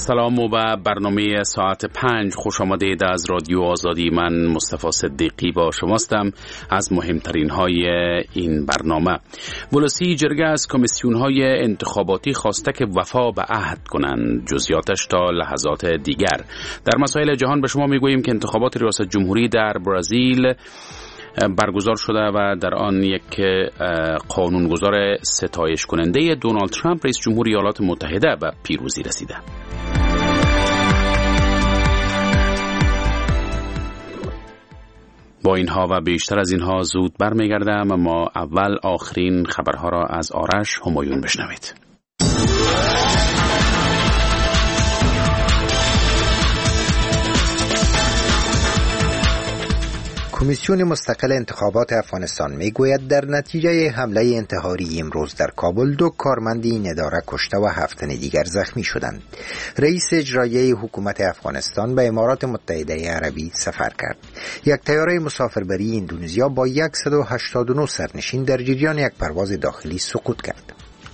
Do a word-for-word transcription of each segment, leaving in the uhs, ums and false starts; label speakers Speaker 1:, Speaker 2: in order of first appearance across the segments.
Speaker 1: سلام و به برنامه ساعت پنج خوش آمدید از رادیو آزادی. من مصطفی صدیقی با شماستم. از مهمترین های این برنامه: ولسی جرگه از کمیسیون های انتخاباتی خواسته که وفا به عهد کنند، جزئیاتش تا لحظات دیگر. در مسائل جهان به شما میگوییم که انتخابات ریاست جمهوری در برزیل برگزار شده و در آن یک قانونگذار ستایش کننده دونالد ترامپ رئیس جمهور ایالات متحده به پیروزی رسیده. با اینها و بیشتر از اینها زود برمیگردم، اما اول آخرین خبرها را از آرش همایون بشنوید.
Speaker 2: کمیسیون مستقل انتخابات افغانستان میگوید در نتیجه حمله انتحاری امروز در کابل دو کارمند این اداره کشته و هفت تن دیگر زخمی شدند. رئیس اجرایی حکومت افغانستان به امارات متحده عربی سفر کرد. یک طیاره مسافربری اندونزیا با صد و هشتاد و نه سرنشین در جریان یک پرواز داخلی سقوط کرد.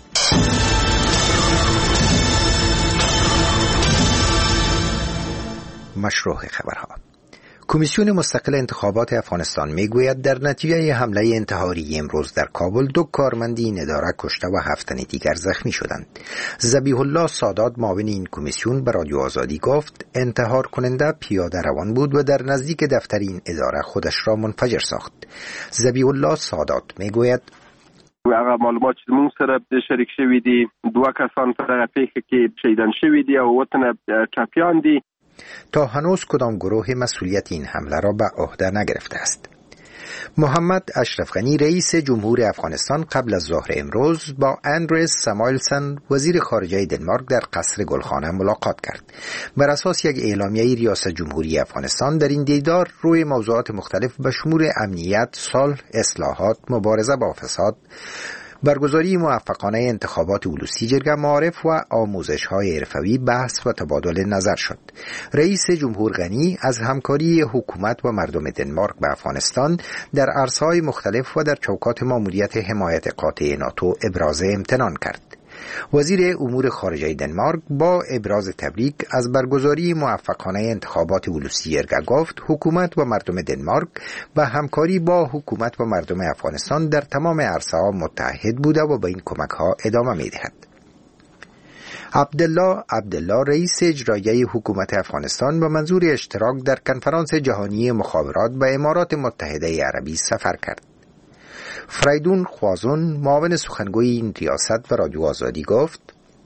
Speaker 2: مشروع خبرها: کمیسیون مستقل انتخابات افغانستان میگوید در نتیجه حمله انتحاری امروز در کابل دو کارمند این اداره کشته و هفت تن دیگر زخمی شدند. ذبیح الله سادات معاون این کمیسیون به رادیو آزادی گفت انتحار کننده پیاده روان بود و در نزدیک دفتر این اداره خودش را منفجر ساخت. ذبیح الله سادات میگوید
Speaker 3: هغه معلومات چې موږ سره شریک شوي دي دوه کسان په دغه پیښه کې شهیدان شوي دي او وطن ټاپیان دي.
Speaker 2: تا هنوز کدام گروه مسئولیت این حمله را به عهده نگرفته است. محمد اشرف غنی رئیس جمهور افغانستان قبل از ظهر امروز با اندرس ساموئلسن وزیر خارجه دنمارک در قصر گلخانه ملاقات کرد. بر اساس یک اعلامیه ریاست جمهوری افغانستان در این دیدار روی موضوعات مختلف به شمول امنیت، صلح، اصلاحات، مبارزه با فساد، برگزاری موفقانه انتخابات ولسی، جرگه معارف و آموزش‌های حرفه‌ای بحث و تبادل نظر شد. رئیس جمهور غنی از همکاری حکومت و مردم دنمارک به افغانستان در عرصه‌های مختلف و در چوکات ماموریت حمایت قاطع ناتو ابراز امتنان کرد. وزیر امور خارجه دنمارک با ابراز تبریک از برگزاری موفقانه انتخابات ولسی جرگه گفت حکومت و مردم دنمارک و همکاری با حکومت و مردم افغانستان در تمام عرصه‌ها متحد بوده و به این کمک‌ها ادامه می‌دهد. عبدالله عبدالله رئیس اجرایی حکومت افغانستان به منظور اشتراک در کنفرانس جهانی مخابرات به امارات متحده عربی سفر کرد. فریدون خوازون معاون سخنگوی این ریاست و رادیو آزادی گفت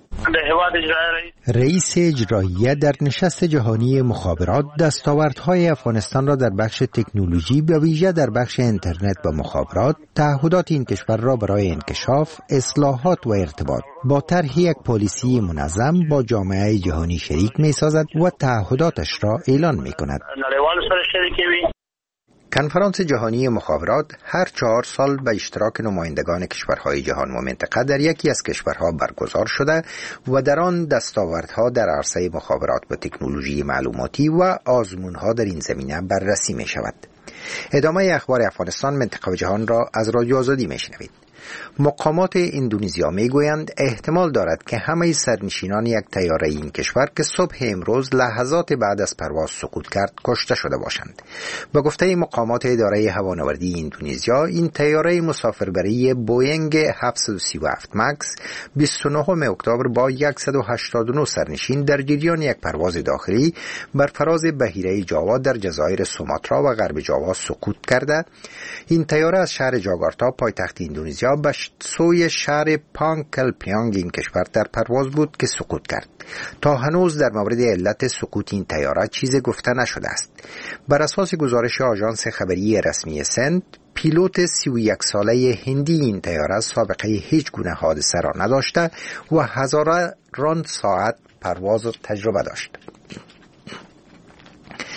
Speaker 2: رئیس اجرایی در نشست جهانی مخابرات دستاوردهای افغانستان را در بخش تکنولوژی به ویژه در بخش اینترنت و مخابرات، تعهدات این کشور را برای انکشاف، اصلاحات و ارتباط با طرح یک پالیسی منظم با جامعه جهانی شریک می‌سازد و تعهداتش را اعلان می‌کند. کنفرانس جهانی مخابرات هر چهار سال به اشتراک نمایندگان کشورهای جهان و منطقه در یکی از کشورها برگزار شده و در آن دستاوردها در عرصه مخابرات و تکنولوژی معلوماتی و آزمونها در این زمینه بررسی می شود. ادامه اخبار افغانستان، منطقه و جهان را از رادیو آزادی می شنوید. مقامات اندونزیا میگویند احتمال دارد که همه سرنشینان یک طیاره این کشور که صبح امروز لحظات بعد از پرواز سقوط کرد کشته شده باشند. به گفته مقامات اداره هوانوردی اندونزیا، این طیاره مسافربری بوینگ هفتصد و سی و هفت مکس بیست و نهم اکتبر با صد و هشتاد و نه سرنشین در جریان یک پرواز داخلی بر فراز بحیره جاوا در جزایر سوماترا و غرب جاوا سقوط کرده. این طیاره از شهر جاکارتا پایتخت اندونزیا به سوی شهر پانکل پیانگ این کشور در پرواز بود که سقوط کرد. تا هنوز در مورد علت سقوط این طیاره چیزی گفته نشده است. بر اساس گزارش آژانس خبری رسمی سند، پیلوت سی و یک ساله هندی این طیاره سابقه هیچ گونه حادثه را نداشته و هزاران ساعت پرواز تجربه داشت.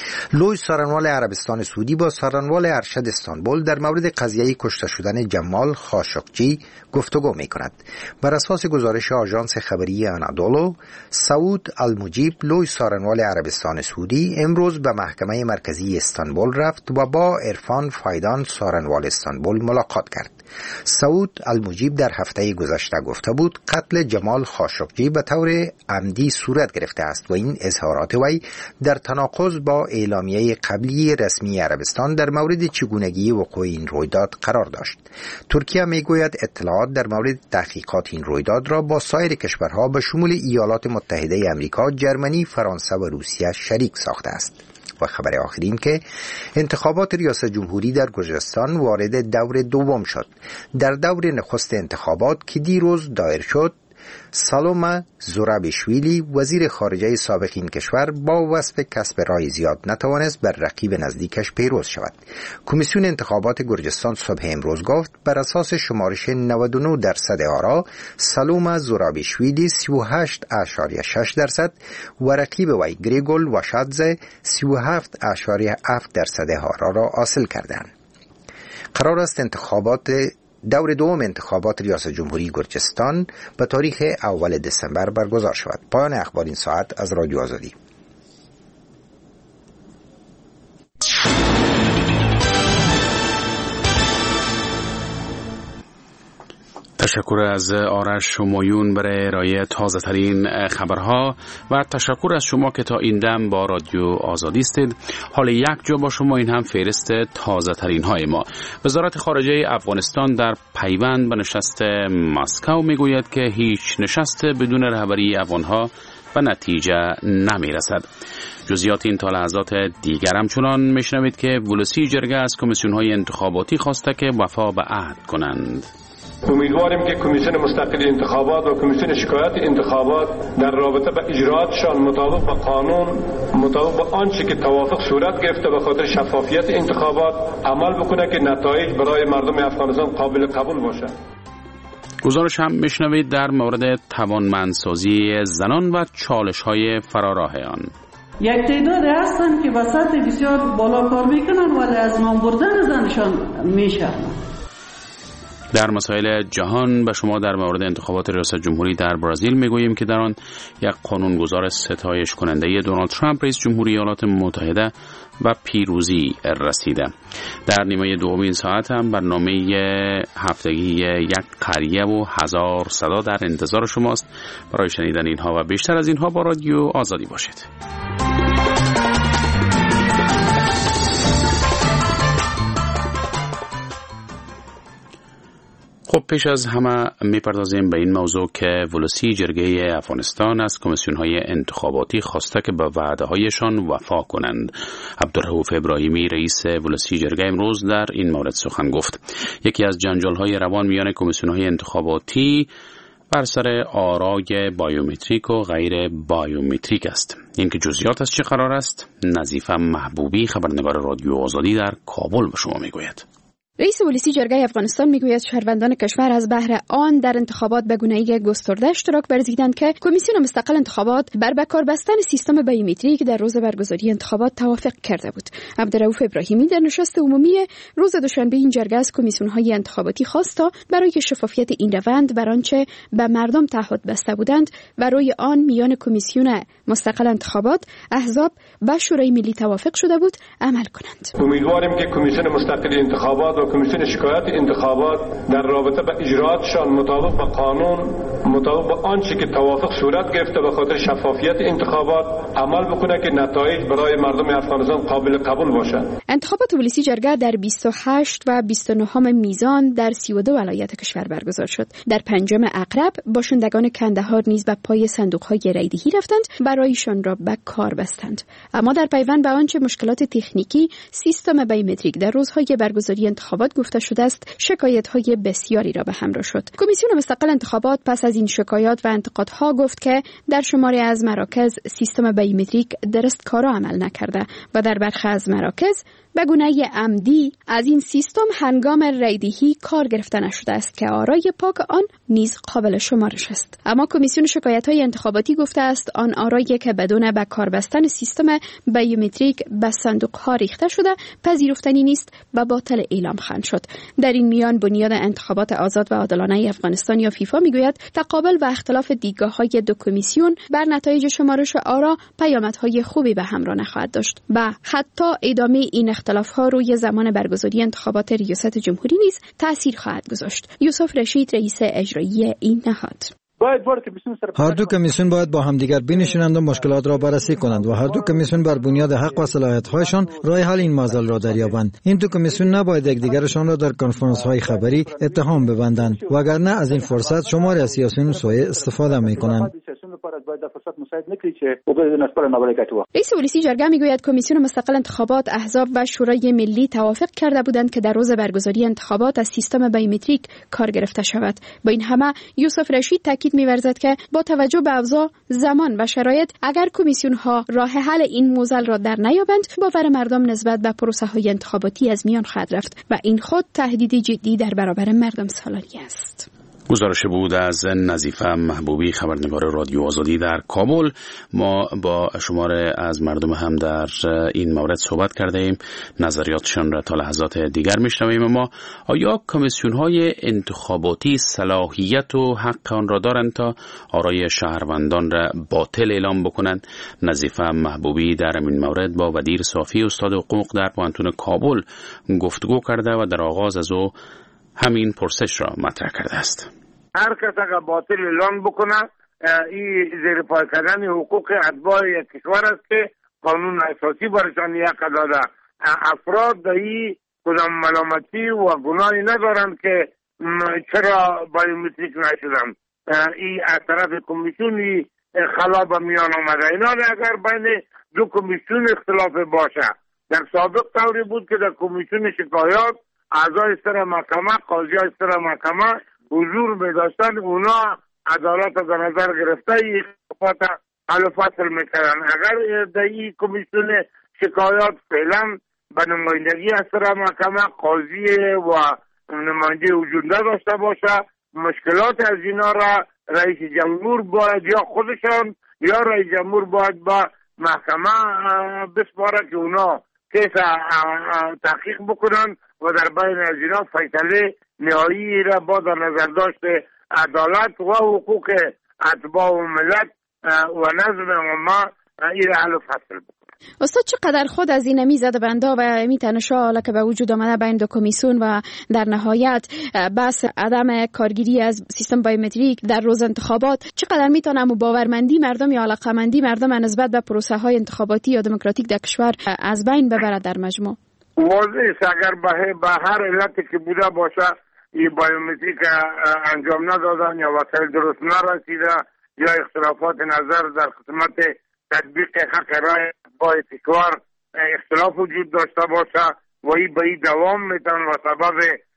Speaker 2: لوی سارنوال عربستان سعودی با سارنوال ارشد استانبول در مورد قضیه کشته شدن جمال خاشقجی گفتگو می کند. بر اساس گزارش آژانس خبری آنادولو، سعود المجیب لوی سارنوال عربستان سعودی امروز به محکمه مرکزی استانبول رفت و با عرفان فایدان سارنوال استانبول ملاقات کرد. سعود المجیب در هفته گذشته گفته بود قتل جمال خاشقجی به طور عمدی صورت گرفته است و این اظهارات وی در تناقض با اعلامیه قبلی رسمی عربستان در مورد چگونگی وقوع این رویداد قرار داشت. ترکیه میگوید اطلاعات در مورد تحقیقات این رویداد را با سایر کشورها به شمول ایالات متحده آمریکا، جرمنی، فرانسه و روسیه شریک ساخته است. و خبر آخرین که انتخابات ریاست جمهوری در گرجستان وارد دور دوم شد. در دور نخست انتخابات که دیروز دایر شد، سالوم زورابیشویلی وزیر خارجه سابق این کشور با وصف کسب رای زیاد نتوانست بر رقیب نزدیکش پیروز شود. کمیسیون انتخابات گرجستان صبح امروز گفت بر اساس شمارش نود و نه درصد آرا سالوم زورابیشویلی سی و هشت اشاریه شش درصد و رقیب وی گریگول واشادزه سی و هفت اشاریه هفت درصد آرا را حاصل کردند. قرار است انتخابات دور دوم انتخابات ریاست جمهوری گرجستان به تاریخ اول دسامبر برگزار شود. پایان اخبار این ساعت از رادیو آزادی.
Speaker 1: تشکر از آرش همایون برای ارائه تازه ترین خبرها و تشکر از شما که تا این دم با رادیو آزادی استید. حال یک جا با شما این هم فهرست تازه ترین های ما. وزارت خارجه افغانستان در پیوند به نشست مسکو میگوید که هیچ نشست بدون رهبری افغانها به نتیجه نمی رسد. جزئیات این تا لحظات دیگر هم چنان میشنوید که ولسی جرگه از کمیسیون های انتخاباتی خواسته که وفا به عهد کنند.
Speaker 4: امیدواریم که کمیسیون مستقل انتخابات و کمیسیون شکایت انتخابات در رابطه با اجراتشان مطابق با قانون، مطابق با آنچه که توافق صورت گرفته به خاطر شفافیت انتخابات عمل بکنه که نتایج برای مردم افغانستان قابل قبول باشد.
Speaker 1: گزارش هم میشنوید در مورد توانمندسازی زنان و چالش‌های فراراه آن.
Speaker 5: یک تعداد هستند که به سطح بسیار بالا کار میکنن ولی از نام بردن زنشان میشرمند.
Speaker 1: در مسائل جهان به شما در مورد انتخابات ریاست جمهوری در برزیل میگوییم که در آن یک قانونگذار ستایش کننده دونالد ترامپ رئیس جمهوری ایالات متحده و پیروزی رسیده. در نیمه دومین ساعت هم برنامه هفتگی یک قریه و هزار صدا در انتظار شماست. برای شنیدن اینها و بیشتر از اینها با رادیو آزادی باشید. خب پیش از همه میپردازیم به این موضوع که ولسی جرگه افغانستان از کمیسیون‌های انتخاباتی خواسته که به وعده‌هایشان وفا کنند. عبدالرؤوف ابراهیمی رئیس ولسی جرگه امروز در این مورد سخن گفت. یکی از جنجال‌های روان میان کمیسیون‌های انتخاباتی بر سر آرای بایومتریک و غیر بایومتریک است. اینکه جزئیات از چه قرار است، نظیفه محبوبی خبرنگار رادیو آزادی در کابل به شما میگوید.
Speaker 6: رئیس ولسی جرگه افغانستان میگوید شهروندان کشور از بهر آن در انتخابات به گونه‌ای گسترده اشتراک ورزیدند که کمیسیون مستقل انتخابات بر بکار بستن سیستم بایومتریک در روز برگزاری انتخابات توافق کرده بود. عبدالرؤوف ابراهیمی در نشست عمومی روز دوشنبه این جرگه از کمیسیون‌های انتخاباتی خواست تا برای شفافیت این روند بر آنچه به مردم تعهد بسته بودند و روی آن میان کمیسیون مستقل انتخابات، احزاب و شورای ملی توافق شده بود عمل کنند.
Speaker 4: امیدواریم که کمیسیون مستقل انتخابات و کمیسیون شکایت انتخابات در رابطه با اجراتشان مطابق با قانون، مطابق با آنچه که توافق صورت گرفته به خاطر شفافیت انتخابات عمل بکنه که نتایج برای مردم افغانستان قابل قبول باشد.
Speaker 6: انتخابات ولسی جرگه در بیست و هشت و بیست و نه میزان در سی و دو ولایت کشور برگزار شد. در پنجم عقرب باشندگان کندهار نیز به پای صندوق‌های رایدهی رفتند و رایشان را به کار بستند. اما در پیوند به آنچه مشکلات تکنیکی سیستم بایومتریک در روزهای برگزاری انتخابات گفته شده است، شکایت‌های بسیاری را به همراه شد. کمیسیون مستقل انتخابات پس از این شکایات و انتقادها گفت که در شماری از مراکز سیستم بایومتریک درست کارا عمل نکرده و در برخی از مراکز به گونه عمدی از این سیستم هنگام رایدهی کار گرفته نشده است که آرای پاک آن نیز قابل شمارش است. اما کمیسیون شکایت‌های انتخاباتی گفته است آن آرایی که بدون به کار بستن سیستم بیومتریک به صندوق‌ها ریخته شده پذیرفتنی نیست و باطل اعلام خواهد شد. در این میان بنیاد انتخابات آزاد و عادلانه افغانستان یا فیفا میگوید تقابل و اختلاف دیدگاه‌های دو کمیسیون بر نتایج شمارش آرا پیامدهای خوبی به همراه نخواهد داشت و حتی ادامه این اختلاف‌ها روی زمان برگزاری انتخابات ریاست جمهوری نیز تأثیر خواهد گذاشت. یوسف رشید رئیس اجرایی این نهاد:
Speaker 7: هر دو کمیسیون باید با همدیگر بنشینند و مشکلات را بررسی کنند و هر دو کمیسیون بر بنیاد حق و صلاحیت‌هایشان راه حل این معضل را دریابند. این دو کمیسیون نباید یکدیگرشان را در کنفرانس‌های خبری اتهام ببندند، وگرنه از این فرصت شماری از سیاسیون سوء استفاده می‌کنند.
Speaker 6: رئیس ولسی جرگه میگوید کمیسیون مستقل انتخابات، احزاب و شورای ملی توافق کرده بودند که در روز برگزاری انتخابات از سیستم بیومتریک کار گرفته شود. با این همه یوسف رشید تاکید می‌ورزد که با توجه به اوضاع، زمان و شرایط اگر کمیسیون ها راه حل این معضل را در نیابند باور مردم نسبت به پروسه های انتخاباتی از میان خواهد رفت و این خود تهدید جدی در برابر مردم سالاری است.
Speaker 1: گزارش بود از نظیفه محبوبی، خبرنگار رادیو آزادی در کابل. ما با شماره از مردم هم در این مورد صحبت کرده ایم، نظریاتشان را تا لحظات دیگر میشنویم. اما آیا کمیسیون های انتخاباتی صلاحیت و حق آن را دارند تا آرای شهروندان را باطل اعلام بکنند؟ نظیفه محبوبی در این مورد با ودیر صافی استاد حقوق در پانتون کابل گفتگو کرده و در آغاز از او همین پرسش را مطرح کرده است.
Speaker 8: هر کس اگر باطل اعلان بکنه این زیر پای کردن حقوق اتباع یک کشور است که قانون اساسی برشان یک داده. افراد در این کدام ملامتی و گناهی ندارند که چرا بیومتریک نشدن. این از طرف کمیسیونی خلا به میان آمده. اینا اگر بین دو کمیسیون اختلاف باشه، در سابق طوری بود که در کمیسیون شکایات اعضای سر محکمه، قاضی های سر محکمه حضور می داشتن، اونا عدالت را در نظر گرفته این اختلافات حل و فصل میکردن. اگر در این کمیسیون شکایات فعلا به نمایندگی از سر محکمه، قاضی و نماینده وجود نداشته باشه، مشکلات از اینا را رئیس جمهور باید یا خودشان یا رئیس جمهور باید با محکمه بسپاره که اونا کیس تحقیق بکنن و در بین از اینا فیصله نهایی را با در نظر داشت عدالت و حقوق اتباع و ملت و نظم عامه این را حل و فصل بکنن.
Speaker 6: استاد چقدر خود از این میزد بندا و می تنشا که به وجود آمده بین دو کمیسیون و در نهایت بحث عدم کارگیری از سیستم بیومتریک در روز انتخابات چقدر میتونه باورمندی مردم یا علاقمندی مردم نسبت به پروسه های انتخاباتی یا دموکراتیک در کشور از بین ببرد در مجموع؟
Speaker 8: واضح است اگر به هر علتی که بوده باشه این بیومتریک انجام ندادن یا وسایل درست نرسیده یا اختلافات نظر در خدمت تطبیق حق رای با کشور اختلاف وجود داشته باشه و این به این دوام میتن و سبب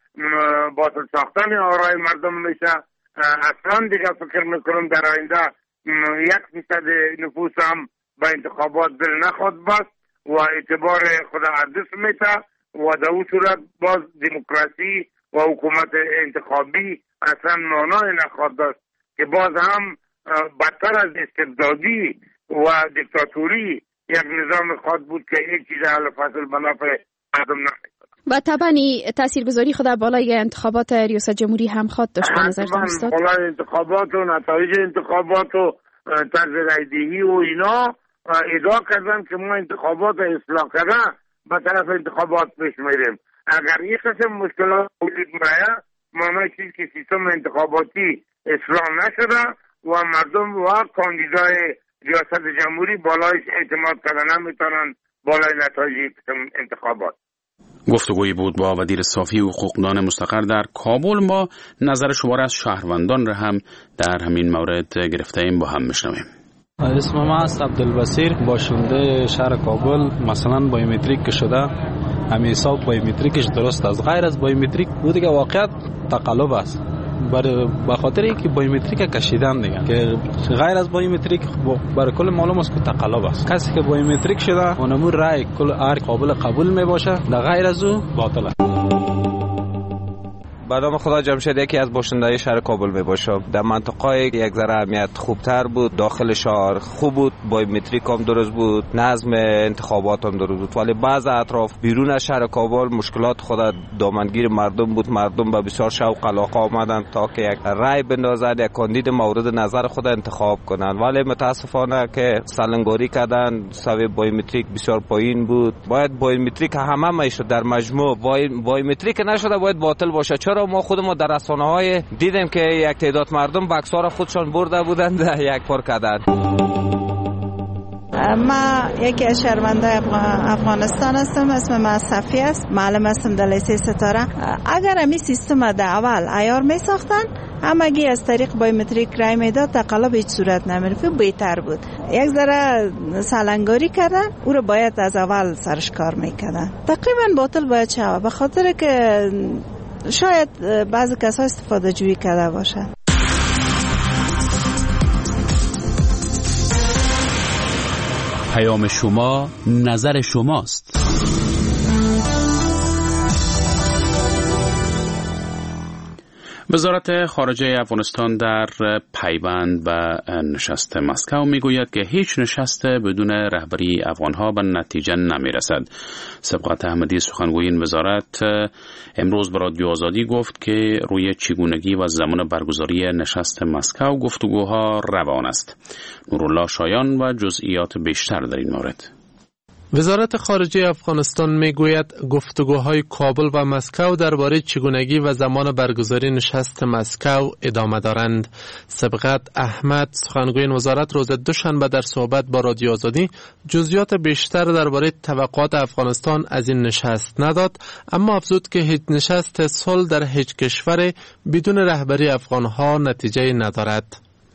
Speaker 8: باطل ساختن آرای مردم میشه. اصلا دیگه فکر میکنم در آینده یک فیصد نفوس هم به انتخابات دل نخواد بست و اعتبار خود عدس میته و در اون صورت باز دموکراسی و حکومت انتخابی اصلا معنای نخواد داشت که باز هم بدتر از استبدادی و دیکتاتوری یک نظام خواهد بود که یک چیز حل فصل به نفع مردم نخواهد.
Speaker 6: و طبعا تاثیرگذاری خود بالای انتخابات ریاست جمهوری هم خواهد داشت به نظرتون استاد؟
Speaker 8: بالای انتخابات و نتایج انتخابات و طرز رایدهی و اینا ادعا کردن که ما انتخابات اصلاح کردن به طرف انتخابات پیش میریم. اگر یک قسم مشکلات وجود میاد معنی چیز که سیستم انتخاباتی اصلاح نشده و مردم و کاندیدای ریاست جمهوری بالایش اعتماد کردن نمیتونن بالای نتایج انتخابات.
Speaker 1: گفتگویی بود با ودیر صافی حقوقدان مستقر در کابل. ما نظر شما را از شهروندان را هم در همین مورد گرفته ایم، با هم میشنویم.
Speaker 9: اسم ما است عبدالبصیر، باشنده شهر کابل. مثلا بیومتریک که شده همین حساب بیومتریکش درست است، غیر از بیومتریک بود که واقعیت تقلب است. برای به خاطر اینکه بایومتریک کشیدن دیگه که غیر از بایومتریک برای کل معلوم است که تقلب است. کسی که بایومتریک شده اونمون رای کل هر قابل قبول میباشه، در غیر از او باطله.
Speaker 10: به نام خدا جمشید یکی از باشنده‌های شهر کابل می باشم. در منطقه یک ذره امنیت خوبتر بود، داخل شهر خوب بود، بایومتریک هم درست بود، نظم انتخابات هم درست بود، ولی بعض اطراف بیرون از شهر کابل مشکلات خود دامنگیر مردم بود. مردم به بسیار شوق علاقه آمدند تا که یک رای بندازند، یک کاندید مورد نظر خود انتخاب کنند، ولی متاسفانه که سالنگاری کردن، سوی بایومتریک بسیار پایین بود. باید بایومتریک همه میشد در مجموع، بایومتریک نشده باید باطل باشه. چرا ما خودمون در رسانه‌های دیدیم که یک تعداد مردم بکس‌ها را خودشان برده بودند یک پر کردند.
Speaker 11: ما یکی از شهروندان افغانستان هستم، اسم من صفی است، معلم هستم در لیسه ستاره. اگر امی سیستم در اول عیار می ساختن، همگی از طریق بایومتریک رای میداد، تقلب هیچ صورت نمیرفت، بهتر بود. یک ذره سالنگاری کردن، او رو باید از اول سرش کار میکردن. تقریبا باطل باید شود، به خاطر که شاید بعضی کسا استفاده جویی کرده باشه.
Speaker 1: پیام شما، نظر شماست. وزارت خارجه افغانستان در پیوند به نشست مسکو میگوید که هیچ نشست بدون رهبری افغانها به نتیجه نمیرسد. سبقت احمدی سخنگوی این وزارت امروز به رادیو آزادی گفت که روی چگونگی و زمان برگزاری نشست مسکو گفتگوها روان است. نورالله شایان و جزئیات بیشتر در این مورد.
Speaker 12: وزارت خارجه افغانستان میگوید گفتگوهای کابل و مسکو درباره چگونگی و زمان برگزاری نشست مسکو ادامه دارند. سبقت احمد سخنگوی این وزارت روز دوشنبه در صحبت با رادیو آزادی جزئیات بیشتر درباره توقعات افغانستان از این نشست نداد، اما افزود که هیچ نشست صلح در هیچ کشور بدون رهبری افغانها نتیجه ندارد.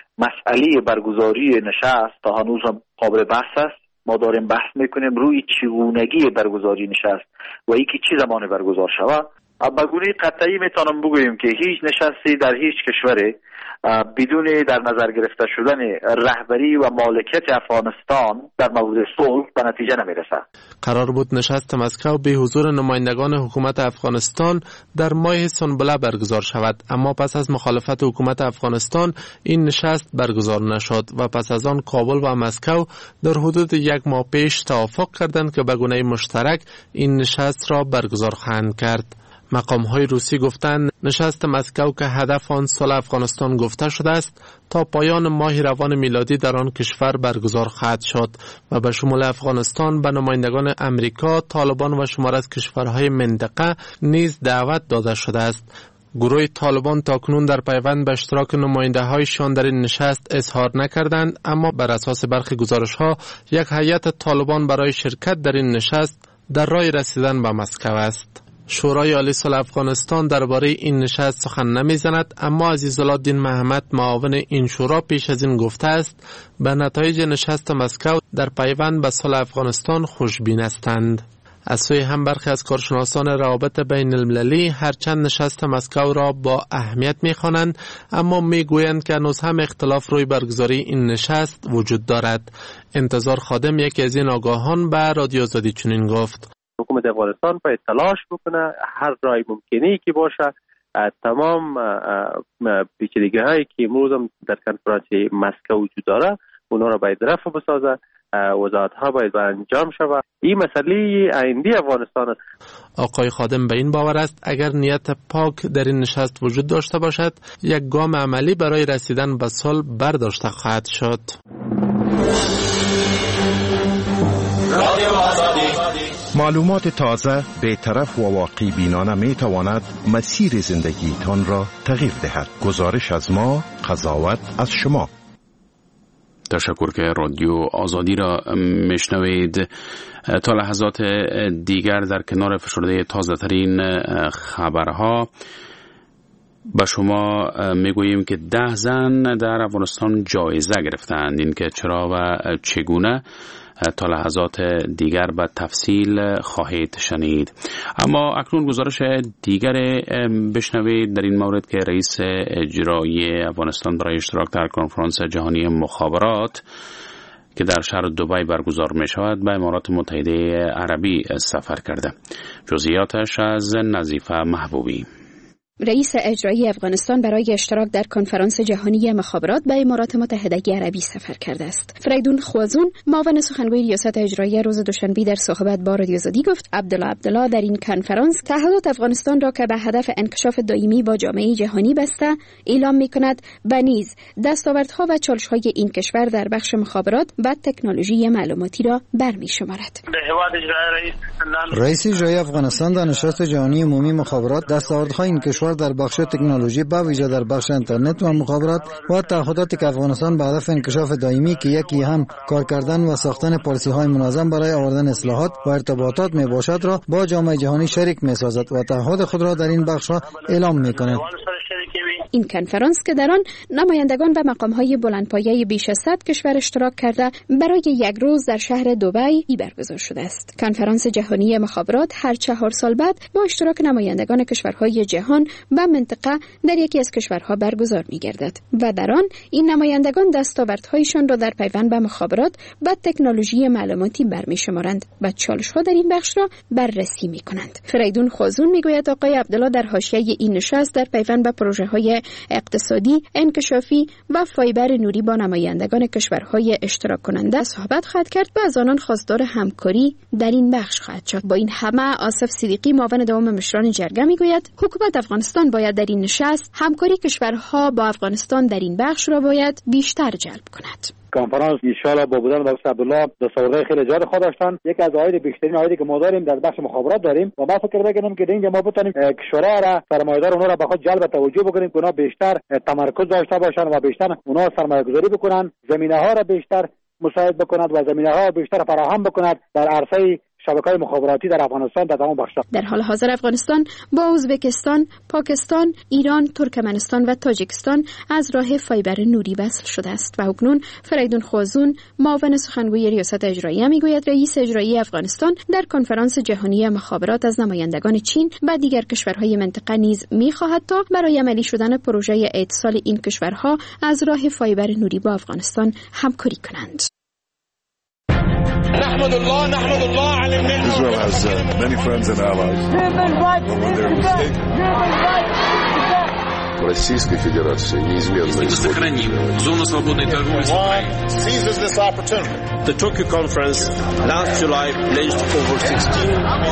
Speaker 13: مسئله برگزاری نشست تا هنوز هم قابل بحث است. ما داریم بحث میکنیم روی چگونگی برگزاری نشست و اینکه چه زمان برگزار شود. به گونه قطعی میتونم بگویم که هیچ نشستی در هیچ کشوری بدون در نظر گرفته شدن رهبری و مالکیت افغانستان در مورد صلح به نتیجه نمیرسد.
Speaker 12: قرار بود نشست مسکو به حضور نمایندگان حکومت افغانستان در ماه سنبله برگزار شود، اما پس از مخالفت حکومت افغانستان این نشست برگزار نشد و پس از آن کابل و مسکو در حدود یک ماه پیش توافق کردند که به گونه مشترک این نشست را برگزار خواهند کرد. مقام‌های روسی گفتند نشست مسکو که هدف آن صلح افغانستان گفته شده است تا پایان ماه روان میلادی در آن کشور برگزار خواهد شد و به شمول افغانستان به نمایندگان امریکا، طالبان و شمار از کشورهای منطقه نیز دعوت داده شده است. گروه طالبان تاکنون در پیوند به اشتراک نماینده‌هایشان در این نشست اظهار نکردند، اما بر اساس برخی گزارش‌ها یک هیئت طالبان برای شرکت در این نشست در راه رسیدن به مسکو است. شورای عالی صلح افغانستان درباره این نشست سخن نمیزند، اما عزیزالدین محمد معاون این شورا پیش از این گفته است به نتایج نشست مسکو در پیوند به صلح افغانستان خوشبین هستند. از سوی هم برخی از کارشناسان روابط بین المللی هرچند نشست مسکو را با اهمیت می‌خوانند، اما میگویند که هنوز هم اختلاف روی برگزاری این نشست وجود دارد. انتظار خادم یکی از این آگاهان به رادیو آزادی چنین گفت:
Speaker 14: حکومت افغانستان باید تلاش بکنه هر رای ممکنی که باشه تمام پیچیدگی هایی که امروز هم در کنفرانس مسکو وجود داره اونا را باید رفع بسازه، وزارت ها باید به انجام شود. این مسئله آینده افغانستان است.
Speaker 12: آقای خادم به این باور است اگر نیت پاک در این نشست وجود داشته باشد یک گام عملی برای رسیدن به صلح برداشته خواهد شد.
Speaker 15: معلومات تازه، بی‌طرف و واقعی بینانه می تواند مسیر زندگیتان را تغییر دهد. گزارش از ما، قضاوت از شما.
Speaker 1: تشکر که رادیو آزادی را میشنوید. تا لحظات دیگر در کنار فشرده تازه ترین خبرها به شما میگوییم که ده زن در افغانستان جایزه گرفتند. این که چرا و چگونه تا لحظات دیگر به تفصیل خواهید شنید. اما اکنون گزارش دیگر بشنوید در این مورد که رئیس اجرایی افغانستان برای اشتراک در کنفرانس جهانی مخابرات که در شهر دبی برگزار می شود به امارات متحده عربی سفر کرده. جزئیاتش از نظیفه محبوبی.
Speaker 6: رئیس اجرایی افغانستان برای اشتراک در کنفرانس جهانی مخابرات به امارات متحده عربی سفر کرده است. فریدون خوازون، معاون سخنگوی ریاست اجرایی، روز دوشنبه در صحبت با رادیو آزادی گفت عبدالله عبدالله در این کنفرانس تعهدات افغانستان را که به هدف انکشاف دائمی با جامعه جهانی بسته اعلام می‌کند و نیز دستاوردها و چالش‌های این کشور در بخش مخابرات و تکنولوژی معلوماتی را برمی‌شمارد.
Speaker 7: رئیس اجرایی افغانستان در نشست جهانی عمومی مخابرات دستاوردهای این کشور در بخش تکنولوژی با ویژه در بخش اینترنت و مخابرات و تعهداتی که افغانستان به هدف انکشاف دائمی که یکی هم کار کردن و ساختن پالیسی‌های منظم برای آوردن اصلاحات و ارتباطات می باشد را با جامعه جهانی شریک می سازد و تعهد خود را در این بخش را اعلام می کند.
Speaker 6: این کنفرانس که در آن نمایندگان و مقام‌های بلندپایه بیش از صد کشور اشتراک کرده برای یک روز در شهر دبی برگزار شده است. کنفرانس جهانی مخابرات هر چهار سال بعد با اشتراک نمایندگان کشورهای جهان و منطقه در یکی از کشورها برگزار می‌گردد و در آن این نمایندگان دستاوردهایشان را در پیوند به مخابرات و تکنولوژی معلوماتی برمی‌شمارند و چالش‌ها در این بخش را بررسی می‌کنند. فریدون خوازون می‌گوید آقای عبدالله در حاشیه این نشست در پیوند به پروژه‌های اقتصادی، انکشافی و فایبر نوری با نمایندگان کشورهای اشتراک کننده صحبت خواهد کرد و از آنان خواستار همکاری در این بخش خواهد شد. با این همه آصف صدیقی معاون دوم مشران جرگه میگوید حکومت افغانستان باید در این نشست همکاری کشورها با افغانستان در این بخش را باید بیشتر جلب کند.
Speaker 16: کنفرانس ان شاء الله با بودن دکتر عبدالله دستاوردهای خیلی زیاد خود داشتن. یکی از عواید بیشترین عوایدی که ما داریم در بخش مخابرات داریم و ما فکر می‌کنم که اینجا ما بتونیم کشورها را سرمایه‌دار اونها را به خود جلب توجه بکنیم که اونها بیشتر تمرکز داشته باشن و بیشتر اونها سرمایه‌گذاری بکنن، زمینه‌ها را بیشتر مساعد بکند و زمینه‌ها بیشتر فراهم بکند در عرصه شبکه‌های مخابراتی در افغانستان در تمام بخش‌ها.
Speaker 6: در حال حاضر افغانستان با ازبکستان، پاکستان، ایران، ترکمنستان و تاجیکستان از راه فایبر نوری وصل شده است و اکنون فریدون خوازون معاون سخنگوی ریاست اجرایی میگوید رئیس اجرایی افغانستان در کنفرانس جهانی مخابرات از نمایندگان چین و دیگر کشورهای منطقه نیز می‌خواهد تا برای عملی شدن پروژه اتصال این کشورها از راه فایبر نوری با افغانستان همکاری کنند.
Speaker 17: نحمد الله نحمد الله على النعمة. Israel has uh, many friends and allies.
Speaker 18: Российской Федерации неизменно
Speaker 19: сохраним зону свободной торговли с Украиной.
Speaker 17: Seizes this opportunity.
Speaker 20: The Tokyo conference last July pledged over sixteen.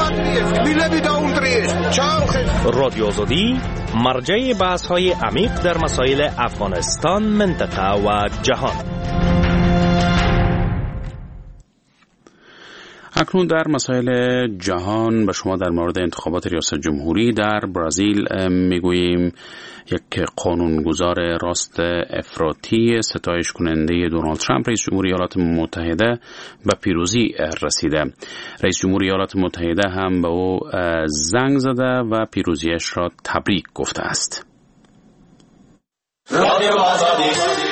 Speaker 21: رادیو آزادی مرجع بحث‌های عمیق در مسائل افغانستان، منطقه و جهان.
Speaker 1: اکنون در مسائل جهان به شما در مورد انتخابات ریاست جمهوری در برزیل میگوییم. یک قانونگذار راست افراطی ستایش کننده دونالد ترامپ رئیس جمهوری ایالات متحده به پیروزی رسیده. رئیس جمهوری ایالات متحده هم به او زنگ زده و پیروزیش را تبریک گفته است. رادیو آزادی.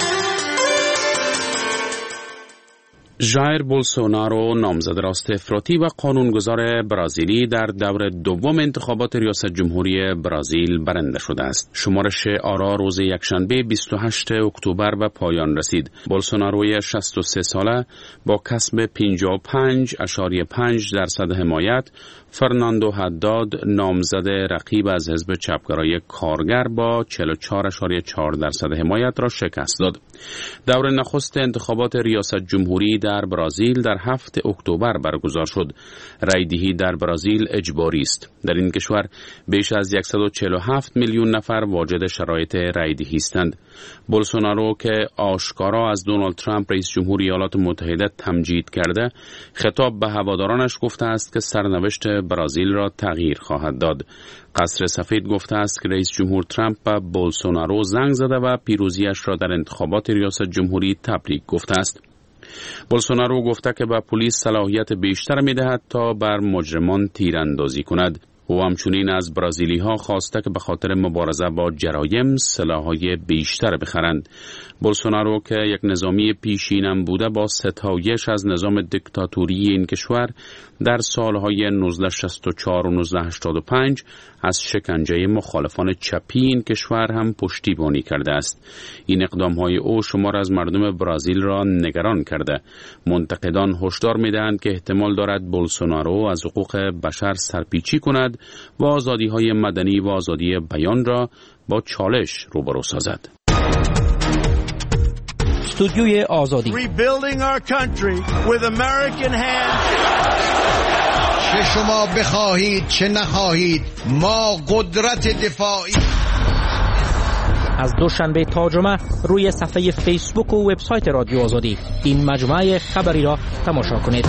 Speaker 1: ژایر بولسونارو نامزد راست افراطی و قانونگذار برزیلی در دور دوم انتخابات ریاست جمهوری برزیل برنده شده است. شمارش آرا روز یکشنبه بیست و هشتم اکتبر به پایان رسید. بولسوناروی شصت و سه ساله با کسب پنجاه و پنج ممیز پنج درصد حمایت فرناندو حداد نامزد رقیب از حزب چپگرای کارگر با چهل و چهار ممیز چهار درصد حمایت را شکست داد. دور نخست انتخابات ریاست جمهوری در برزیل در هفتم اکتبر برگزار شد. رایدهی در برزیل اجباری است. در این کشور بیش از صد و چهل و هفت میلیون نفر واجد شرایط رایدهی هستند. بولسونارو که آشکارا از دونالد ترامپ رئیس جمهوری ایالات متحده تمجید کرده، خطاب به هوادارانش گفته است که سرنوشت برزیل را تغییر خواهد داد. قصر سفید گفته است که رئیس جمهور ترامپ به بولسونارو زنگ زده و پیروزیش را در انتخابات ریاست جمهوری تبریک گفته است. بولسونارو گفته که به پلیس صلاحیت بیشتر می‌دهد تا بر مجرمان تیراندازی کند. او همچنین از برازیلی ها خواسته که به خاطر مبارزه با جرایم سلاح‌های بیشتر بخرند. بولسونارو که یک نظامی پیشینم بوده با ستایش از نظام دیکتاتوری این کشور در سالهای نوزده شصت و چهار و نوزده هشتاد و پنج از شکنجه مخالفان چپی این کشور هم پشتیبانی کرده است. این اقدام‌های او شمار از مردم برزیل را نگران کرده. منتقدان هشدار می‌دهند که احتمال دارد بولسونارو از حقوق بشر سرپیچی کند و آزادی‌های مدنی و آزادی بیان را با چالش روبرو سازد.
Speaker 21: استودیوی آزادی.
Speaker 3: Rebuilding our country with American hands.
Speaker 22: چه شما بخواهید چه نخواهید ما قدرت دفاعی.
Speaker 21: از دوشنبه تا جمعه روی صفحه فیسبوک و وبسایت رادیو آزادی این مجموعه خبری را تماشا کنید.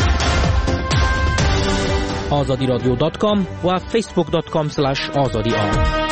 Speaker 21: آزادی رادیو دات کام و فیسبوک دات کام اسلش آزادی آن.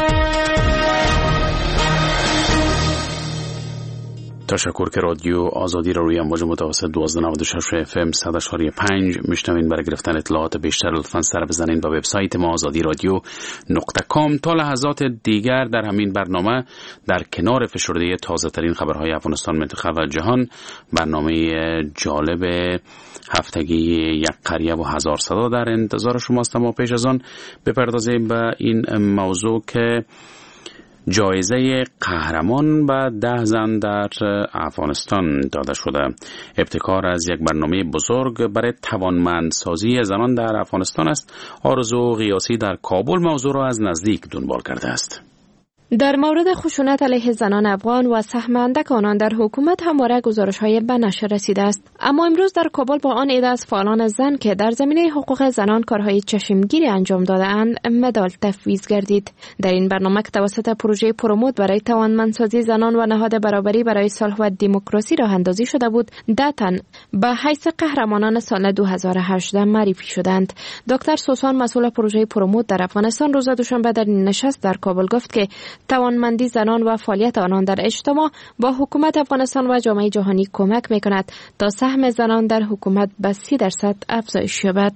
Speaker 1: تشکر که رادیو آزادی را روی امواج متوسط دوازده نود و شش اف ام صد و پنج میشنوین. برای گرفتن اطلاعات بیشتر لطفاً سر بزنین به وبسایت ما آزادی رادیو نقطه کام. تا لحظات دیگر در همین برنامه در کنار فشرده تازه ترین خبرهای افغانستان، منطقه و جهان، برنامه جالب هفتگی یک قریه و هزار صدا در انتظار شماست. اما پیش از آن بپردازیم به این موضوع که جایزه قهرمان به ده زن در افغانستان داده شده. ابتکار از یک برنامه بزرگ برای توانمندسازی زنان در افغانستان است. آرزو قیاسی در کابل موضوع را از نزدیک دنبال کرده است.
Speaker 6: در مورد خشونت علیه زنان افغان و سهم اندک آنان در حکومت همواره گزارش‌های به نشر رسیده است. اما امروز در کابل با آن عده از فعالان زن که در زمینه حقوق زنان کارهای چشمگیری انجام داده‌اند مدال تفویض گردید. در این برنامه که توسط پروژه پروموت برای توانمندسازی زنان و نهاد برابری برای صلح و دموکراسی راه اندازی شده بود، ده تن به حیث قهرمانان سال دو هزار و هجده معرفی شدند. دکتر سوسان مسئول پروژه پروموت در افغانستان روز دوشنبه در نشست در کابل گفت که توانمندی زنان و فعالیت آنان در اجتماع با حکومت افغانستان و جامعه جهانی کمک می‌کند تا سهم زنان در حکومت به سی درصد افزایش یابد.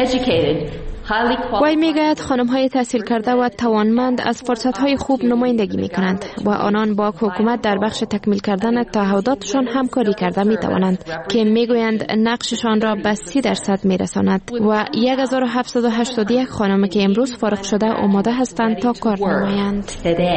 Speaker 6: وی میگوید خانم‌های تحصیل کرده و توانمند از فرصت‌های خوب نمایندگی می‌کنند و آنان با حکومت در بخش تکمیل کردن تعهداتشان همکاری کرده می‌توانند که میگویند نقششان را به سی درصد می‌رساند و هزار و هفتصد و هشتاد و یک خانم که امروز فارغ شده آماده هستند تا کار نمایند.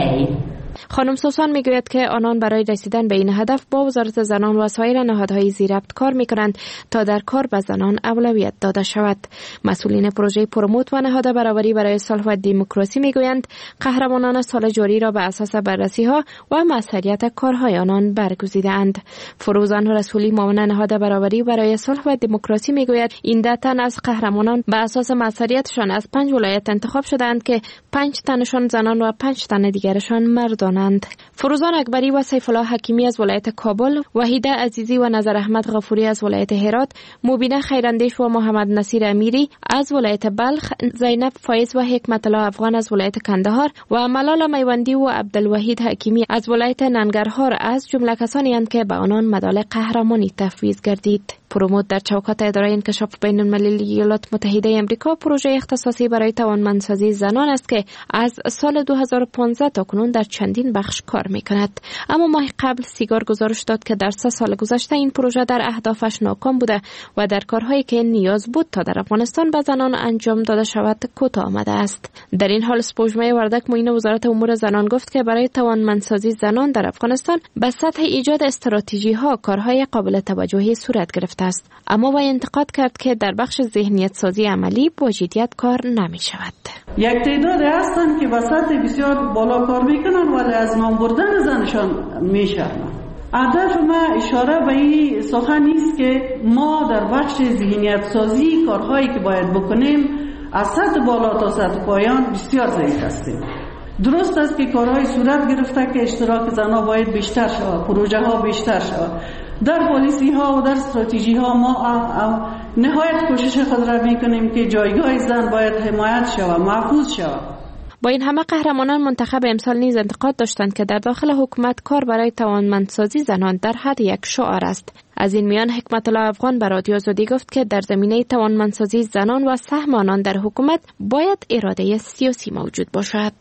Speaker 6: خانم سوسان میگوید که آنان برای رسیدن به این هدف با وزارت زنان و سایر نهادهای زیربط کار میکنند تا در کار به زنان اولویت داده شود. مسئولین پروژه پروموت و نهاد برابری برای صلح و دموکراسی میگویند قهرمانان سال جاری را به اساس بررسی ها و مسئولیت کارهای آنان برگزیدند. فروزان رسولی معاون نهاد برابری برای صلح و دموکراسی میگوید این ده تن از قهرمانان به اساس مسئولیتشان از پنج ولایت انتخاب شدند که پنج تنشان زنان و پنج تن دیگرشان مردان. فروزان اکبری و سیف الله حکیمی از ولایت کابل، وحیده عزیزی و نظر احمد غفوری از ولایت هرات، مبینه خیراندیش و محمد نصیر امیری از ولایت بلخ، زینب فایز و حکمت الله افغان از ولایت کندهار و ملال میوندی و عبدالوحید حکیمی از ولایت ننگرهار از جمله کسانی اند که به آنان مدال قهرمانی تفویض گردید. پروموت در چوکات اداره انکشاف بین المللی ایالات متحده امریکا پروژه اختصاصی برای توانمندسازی زنان است که از سال دو هزار و پانزده تا کنون در چندین بخش کار میکند. اما ماه قبل سیگار گزارش داد که در سه سال گذشته این پروژه در اهدافش ناکام بوده و در کارهایی که نیاز بود تا در افغانستان به زنان انجام داده شود کوتاه آمده است. در این حال سپوږمۍ وردک معین وزارت امور زنان گفت که برای توانمندسازی زنان در افغانستان به سطح ایجاد استراتژی ها کارهای قابل توجهی صورت گرفته است. اما وی انتقاد کرد که در بخش ذهنیت سازی عملی با جدیت کار نمی شود.
Speaker 5: یک تعداد هستند که به سطح بسیار بالا کار میکنن ولی از نام بردن زنشان میشرمند. هدف ما اشاره به این سخن نیست که ما در بخش ذهنیت سازی کارهایی که باید بکنیم از سطح بالا تا سطح پایان بسیار ضعیف هستیم. درست است که کارهای صورت گرفته که اشتراک زنها باید بیشتر شود، پروژه ها بیشتر شود. در پالیسی ها و در استراتژی ها ما نهایت کوشش خود را میکنیم که جایگاه زن باید حمایت شود، محفوظ شود.
Speaker 2: با این همه قهرمانان منتخب امسال نیز انتقاد داشتند که در داخل حکومت کار برای توانمندسازی زنان در حد یک شعار است. از این میان حکمت الله افغان به رادیو آزادی گفت که در زمینه توانمندسازی زنان و سهم آنان در حکومت باید اراده سیاسی موجود باشد.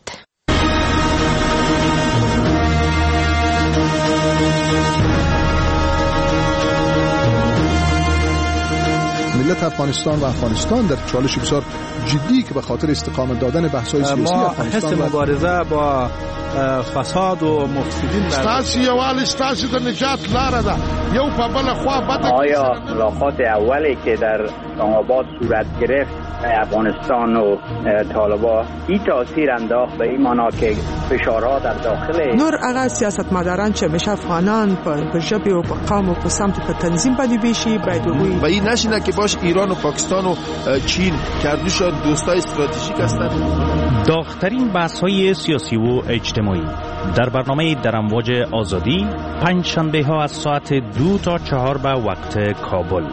Speaker 4: ملت افغانستان و افغانستان در چالش بسیار جدی که به خاطر استقامت دادن بحث‌های سیاسی افغانستان
Speaker 9: ما حس مبارزه با فساد و مفسدین
Speaker 17: ستاسو یوال ستاسو د نجات لاره ده یو په بل خوا بده.
Speaker 23: آیا ملاقات اولی که در آباد صورت گرفت افغانستان و طالبان این تاثیر انداخت به این معنا که فشارها در داخل
Speaker 24: نور هغه سیاستمداران چې مشه افغانان په ژبه او په قوم او په سمت په تنظیم باندې بشي باید وي
Speaker 4: و این نشینه که باش ایران و پاکستان و چین کردوشان دوستای استراتژیک هستند.
Speaker 21: داغ‌ترین بحث‌های سیاسی و اجتماعی در برنامه در امواج آزادی پنج شنبه ها از ساعت دو تا چهار به وقت کابل.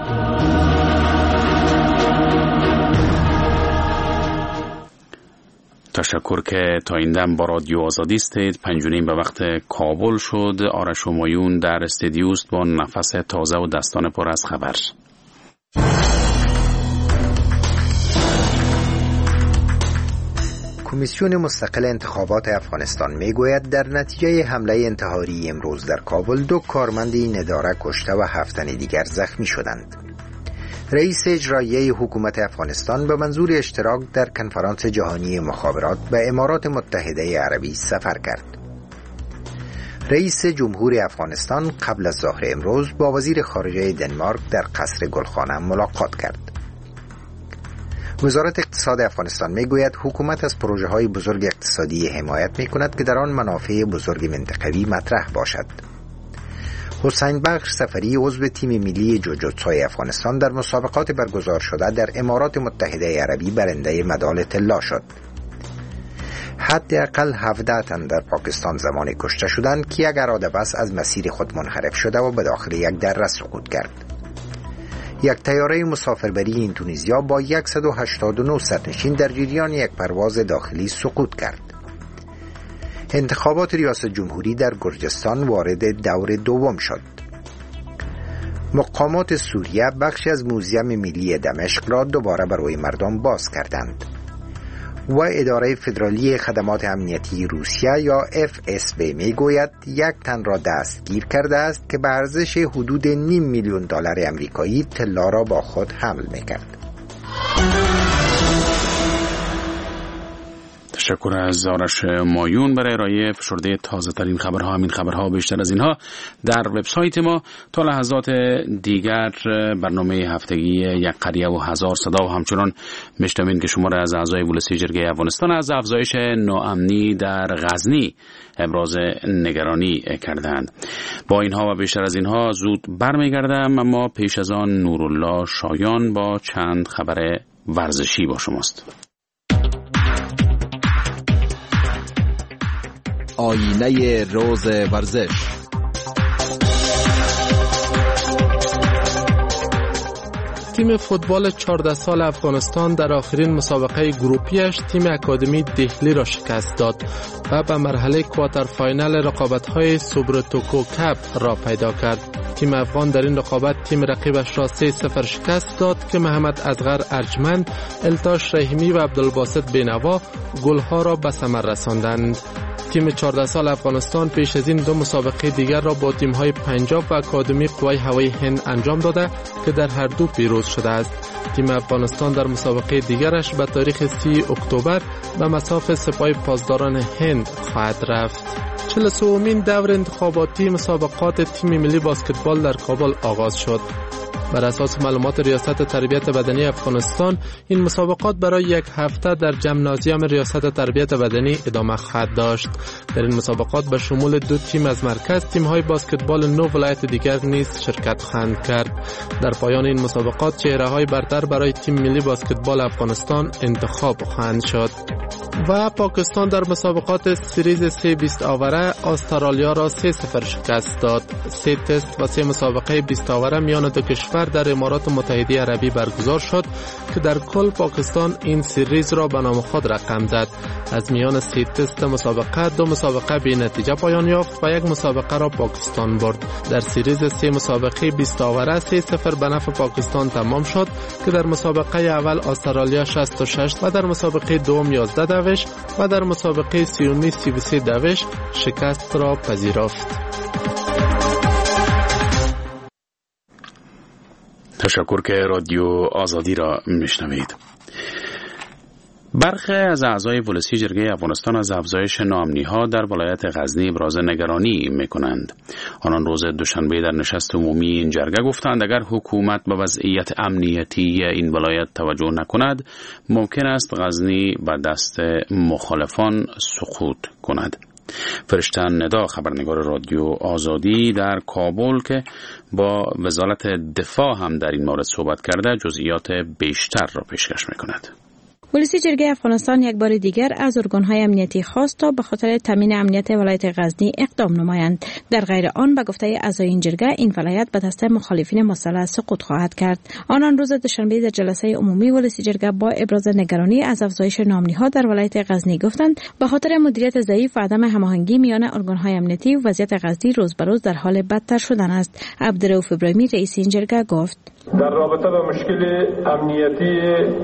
Speaker 1: تشکر که تا این دم با رادیو آزادی استید. پنج و نیم به وقت کابل شد. آرش همایون در استدیوست با نفس تازه و دستان پر از خبر.
Speaker 25: کمیسیون مستقل انتخابات افغانستان میگوید در نتیجه حمله انتحاری امروز در کابل دو کارمند این اداره کشته و هفت تن دیگر زخمی شدند. رئیس اجرایی حکومت افغانستان به منظور اشتراک در کنفرانس جهانی مخابرات به امارات متحده عربی سفر کرد. رئیس جمهور افغانستان قبل از ظهر امروز با وزیر خارجه دنمارک در قصر گلخانه ملاقات کرد. وزارت اقتصاد افغانستان میگوید حکومت از پروژه‌های بزرگ اقتصادی حمایت میکند که در آن منافع بزرگ منطقوی مطرح باشد. حسین بخش سفری عضو تیم ملی جوجوتسوی افغانستان در مسابقات برگزار شده در امارات متحده عربی برنده مدال طلا شد. حداقل هفده تن در پاکستان زمانی کشته شدند که یک اراده بس از مسیر خود منحرف شده و به داخل یک دره سقوط کرد. یک طیاره مسافربری اندونزیا با صد و هشتاد و نه سرنشین در جریان یک پرواز داخلی سقوط کرد. انتخابات ریاست جمهوری در گرجستان وارد دور دوم شد. مقامات سوریه بخشی از موزیم ملی دمشق را دوباره برای مردم باز کردند و اداره فدرالی خدمات امنیتی روسیه یا اف اس بی می گوید یک تن را دستگیر کرده است که به ارزش حدود نیم میلیون دلار امریکایی طلا را با خود حمل می کرد.
Speaker 1: تشکر از آرش مایون برای ارائه فشرده تازه ترین خبرها. همین خبرها بیشتر از اینها در وبسایت ما. تا لحظات دیگر برنامه هفتگی یک قریه و هزار صدا و همچنان میشنوین که شمار از اعضای بولسی جرگه افغانستان از افزایش ناامنی در غزنی ابراز نگرانی کردند. با اینها و بیشتر از اینها زود برمیگردم، اما پیش از آن نورالله شایان با چند خبر ورزشی با شماست.
Speaker 26: آینه روز ورزش.
Speaker 12: تیم فوتبال چهارده سال افغانستان در آخرین مسابقه گروپیش تیم اکادمی دهلی را شکست داد و به مرحله کوارتر فاینال رقابت‌های سوبرتوکو کپ را پیدا کرد. تیم افغان در این رقابت تیم رقیبش را سه صفر شکست داد که محمد اصغر ارجمند، التاش رحیمی و عبدالباسط بینوا گل‌ها را به ثمر رساندند. تیم چهارده سال افغانستان پیش از این دو مسابقه دیگر را با تیم‌های پنجاب و اکادمی قوای هوایی هند انجام داده که در هر دو پیروز شده است. تیم افغانستان در مسابقه دیگرش به تاریخ سی اکتبر به مصاف سپاه پاسداران هند خواهد رفت. چهل و سومین دور انتخاباتی مسابقات تیم ملی بسکتبال در کابل آغاز شد. بر اساس معلومات ریاست تربیت بدنی افغانستان، این مسابقات برای یک هفته در ژیمنازیوم ریاست تربیت بدنی ادامه خواهد داشت. در این مسابقات به شمول دو تیم از مرکز، تیم‌های بسکتبال نه ولایت دیگر نیز شرکت خواهند کرد. در پایان این مسابقات چهره‌های برتر برای تیم ملی بسکتبال افغانستان انتخاب خواهند شد. و پاکستان در مسابقات سریز سه بیست آوره استرالیا را سه صفر شکست داد. سه تست و سه مسابقه بیست آوره میان دو کشور نوامبر در امارات متحده عربی برگزار شد که در کل پاکستان این سریز را به نام خود رقم داد. از میان سی تست مسابقه دو مسابقه بی نتیجه پایان یافت و یک مسابقه را پاکستان برد. در سریز سه مسابقه بیست آوره سه صفر به نفع پاکستان تمام شد که در مسابقه اول استرالیا شصت و شش و در مسابقه دوم یازده دوش و در مسابقه سیومی سی و سه دوش شکست را پذیرفت.
Speaker 1: تشکر که رادیو آزادی را میشنوید. برخی از اعضای ولسی جرگه افغانستان از افزایش ناامنی‌ها در ولایت غزنی ابراز نگرانی می‌کنند. آنان روز دوشنبه در نشست عمومی این جرگه گفتند اگر حکومت به وضعیت امنیتی این ولایت توجه نکند ممکن است غزنی به دست مخالفان سقوط کند. فرشتن ندا خبرنگار رادیو آزادی در کابل که با وزارت دفاع هم در این مورد صحبت کرده جزئیات بیشتر را پیشکش می‌کند.
Speaker 2: ولسی جرگه افغانستان یک بار دیگر از ارگان‌های امنیتی خواست تا به خاطر تامین امنیت ولایت غزنی اقدام نمایند. در غیر آن به گفته اعضای این جرگه این ولایت به دست مخالفین مسلح سقوط خواهد کرد. آنان روز دوشنبه در جلسه عمومی ولسی جرگه با ابراز نگرانی از افزایش ناامنی‌ها در ولایت غزنی گفتند به خاطر مدیریت ضعیف و عدم هماهنگی میان ارگان‌های امنیتی وضعیت غزنی روز به روز در حال بدتر شدن است. عبدالرؤوف ابراهیمی رئیس این جرگه گفت
Speaker 8: در رابطه با مشکل امنیتی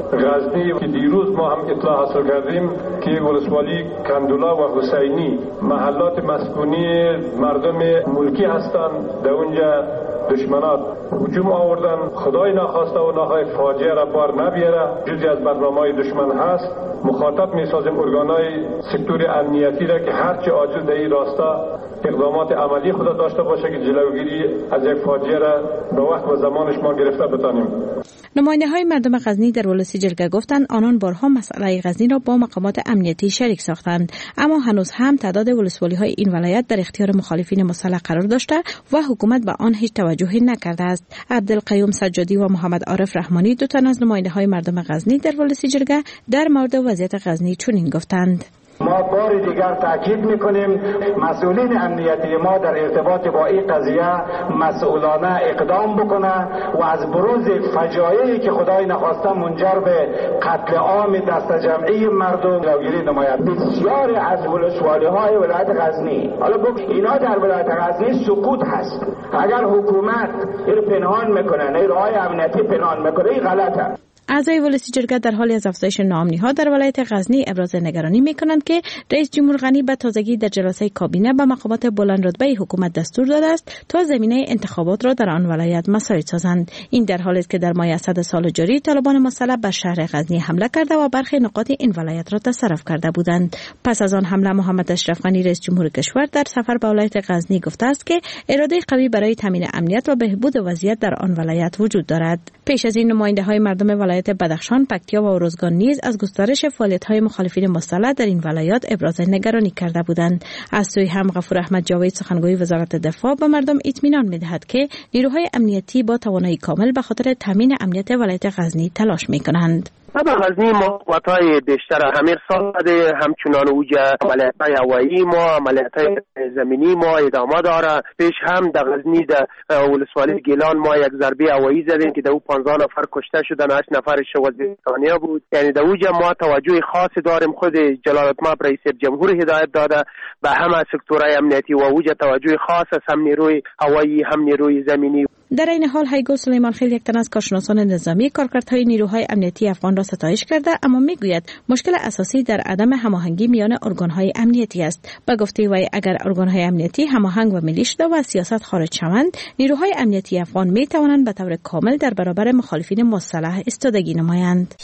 Speaker 8: غزنی که دیروز ما هم اطلاع حاصل کردیم که ولسوالی کندولا و حسینی محلات مسکونی مردم ملکی هستند، در اونجا دشمنات هجوم آوردن. خدای نخواسته و نخواهد فاجعه را بار نبیاره، جزی از برنامه‌های دشمن هست. مخاطب می‌سازیم ارگان‌های سکتور امنیتی را که هرچه عاجز در این راستا اقدامات عملی خود داشته باشه که جلوگیری از یک فاجعه را به وقت و زمانش ما گرفته بتانیم.
Speaker 2: نماینده‌های مردم غزنی در ولسی جرگه گفتند آنان بارها مسئله غزنی را با مقامات امنیتی شریک ساختند، اما هنوز هم تعداد ولسوالی‌های این ولایت در اختیار مخالفین مسلح قرار داشته و حکومت به آن هیچ توجهی نکرده است. عبدالقیوم سجادی و محمد عارف رحمانی دو تن از نماینده‌های مردم غزنی در ولسی جرگه در مورد وضعیت غزنی چنین گفتند:
Speaker 10: ما بار دیگر تاکید میکنیم مسئولین امنیتی ما در ارتباط با این قضیه مسئولانه اقدام بکنه و از بروز فجایعی که خدای نخواسته منجر به قتل عام دست جمعی مردم جلوگیری نماید.
Speaker 11: بسیار از ولسوالی های ولایت غزنی، حالا بگو اینا در ولایت غزنی سقوط هست. اگر حکومت این پنهان میکنه، نیروهای امنیتی پنهان میکنه، این غلطه.
Speaker 2: اعضای ولسی جرگه در حال از افزایش ناامنی‌ها در ولایت غزنی ابراز نگرانی می‌کنند که رئیس جمهور غنی به تازگی در جلسه کابینه به مقامات بلند رتبه حکومت دستور داده است تا زمینه انتخابات را در آن ولایت مساعد سازند. این در حالی است که در ماه اسد سال جاری طالبان مسلح بر شهر غزنی حمله کرده و برخی نقاط این ولایت را تصرف کرده بودند. پس از آن حمله محمد اشرف غنی رئیس جمهور کشور در سفر به ولایت غزنی گفته است که اراده قوی برای تامین امنیت و بهبود وضعیت در آن ولایت وجود دارد. پیش از این نماینده‌های مردم ولایت بدخشان، پکتیا و اروزگان نیز از گسترش فعالیت‌های مخالفین مسلح در این ولایات ابراز نگرانی کرده بودند. از سوی هم غفور احمد جاوید سخنگوی وزارت دفاع به مردم اطمینان می‌دهد که نیروهای امنیتی با توانایی کامل به خاطر تامین امنیت ولایت غزنی تلاش می‌کنند.
Speaker 13: در غزنی ما قوت‌های بیشتر همیر ساده، همچنان اوجه عملیات‌های هوایی ما، عملیات‌های زمینی ما ادامه داره. پیش هم در غزنی در ولسوالی گیلان ما یک ضربه هوایی زدیم که در او پانزده نفر کشته شدن، هشت نفرش وزیرستانیا بود. یعنی در اوجه ما توجه خاصی داریم. خود جلالتمآب رئیس جمهور هدایت داده به همه سکتورهای امنیتی و اوجه توجه خاص است، هم نیروی هوایی هم نیروی زمینی.
Speaker 2: در این حال هیگو سلیمان خیل یک تن از کارشناسان نظامی کارکردهای نیروهای امنیتی افغان را ستایش کرده، اما میگوید مشکل اساسی در عدم هماهنگی میان ارگانهای امنیتی است. به گفته وی اگر ارگانهای امنیتی هماهنگ و ملی شده و از سیاست خارج شوند، نیروهای امنیتی افغان می توانند به طور کامل در برابر مخالفین مسلح ایستادگی نمایند.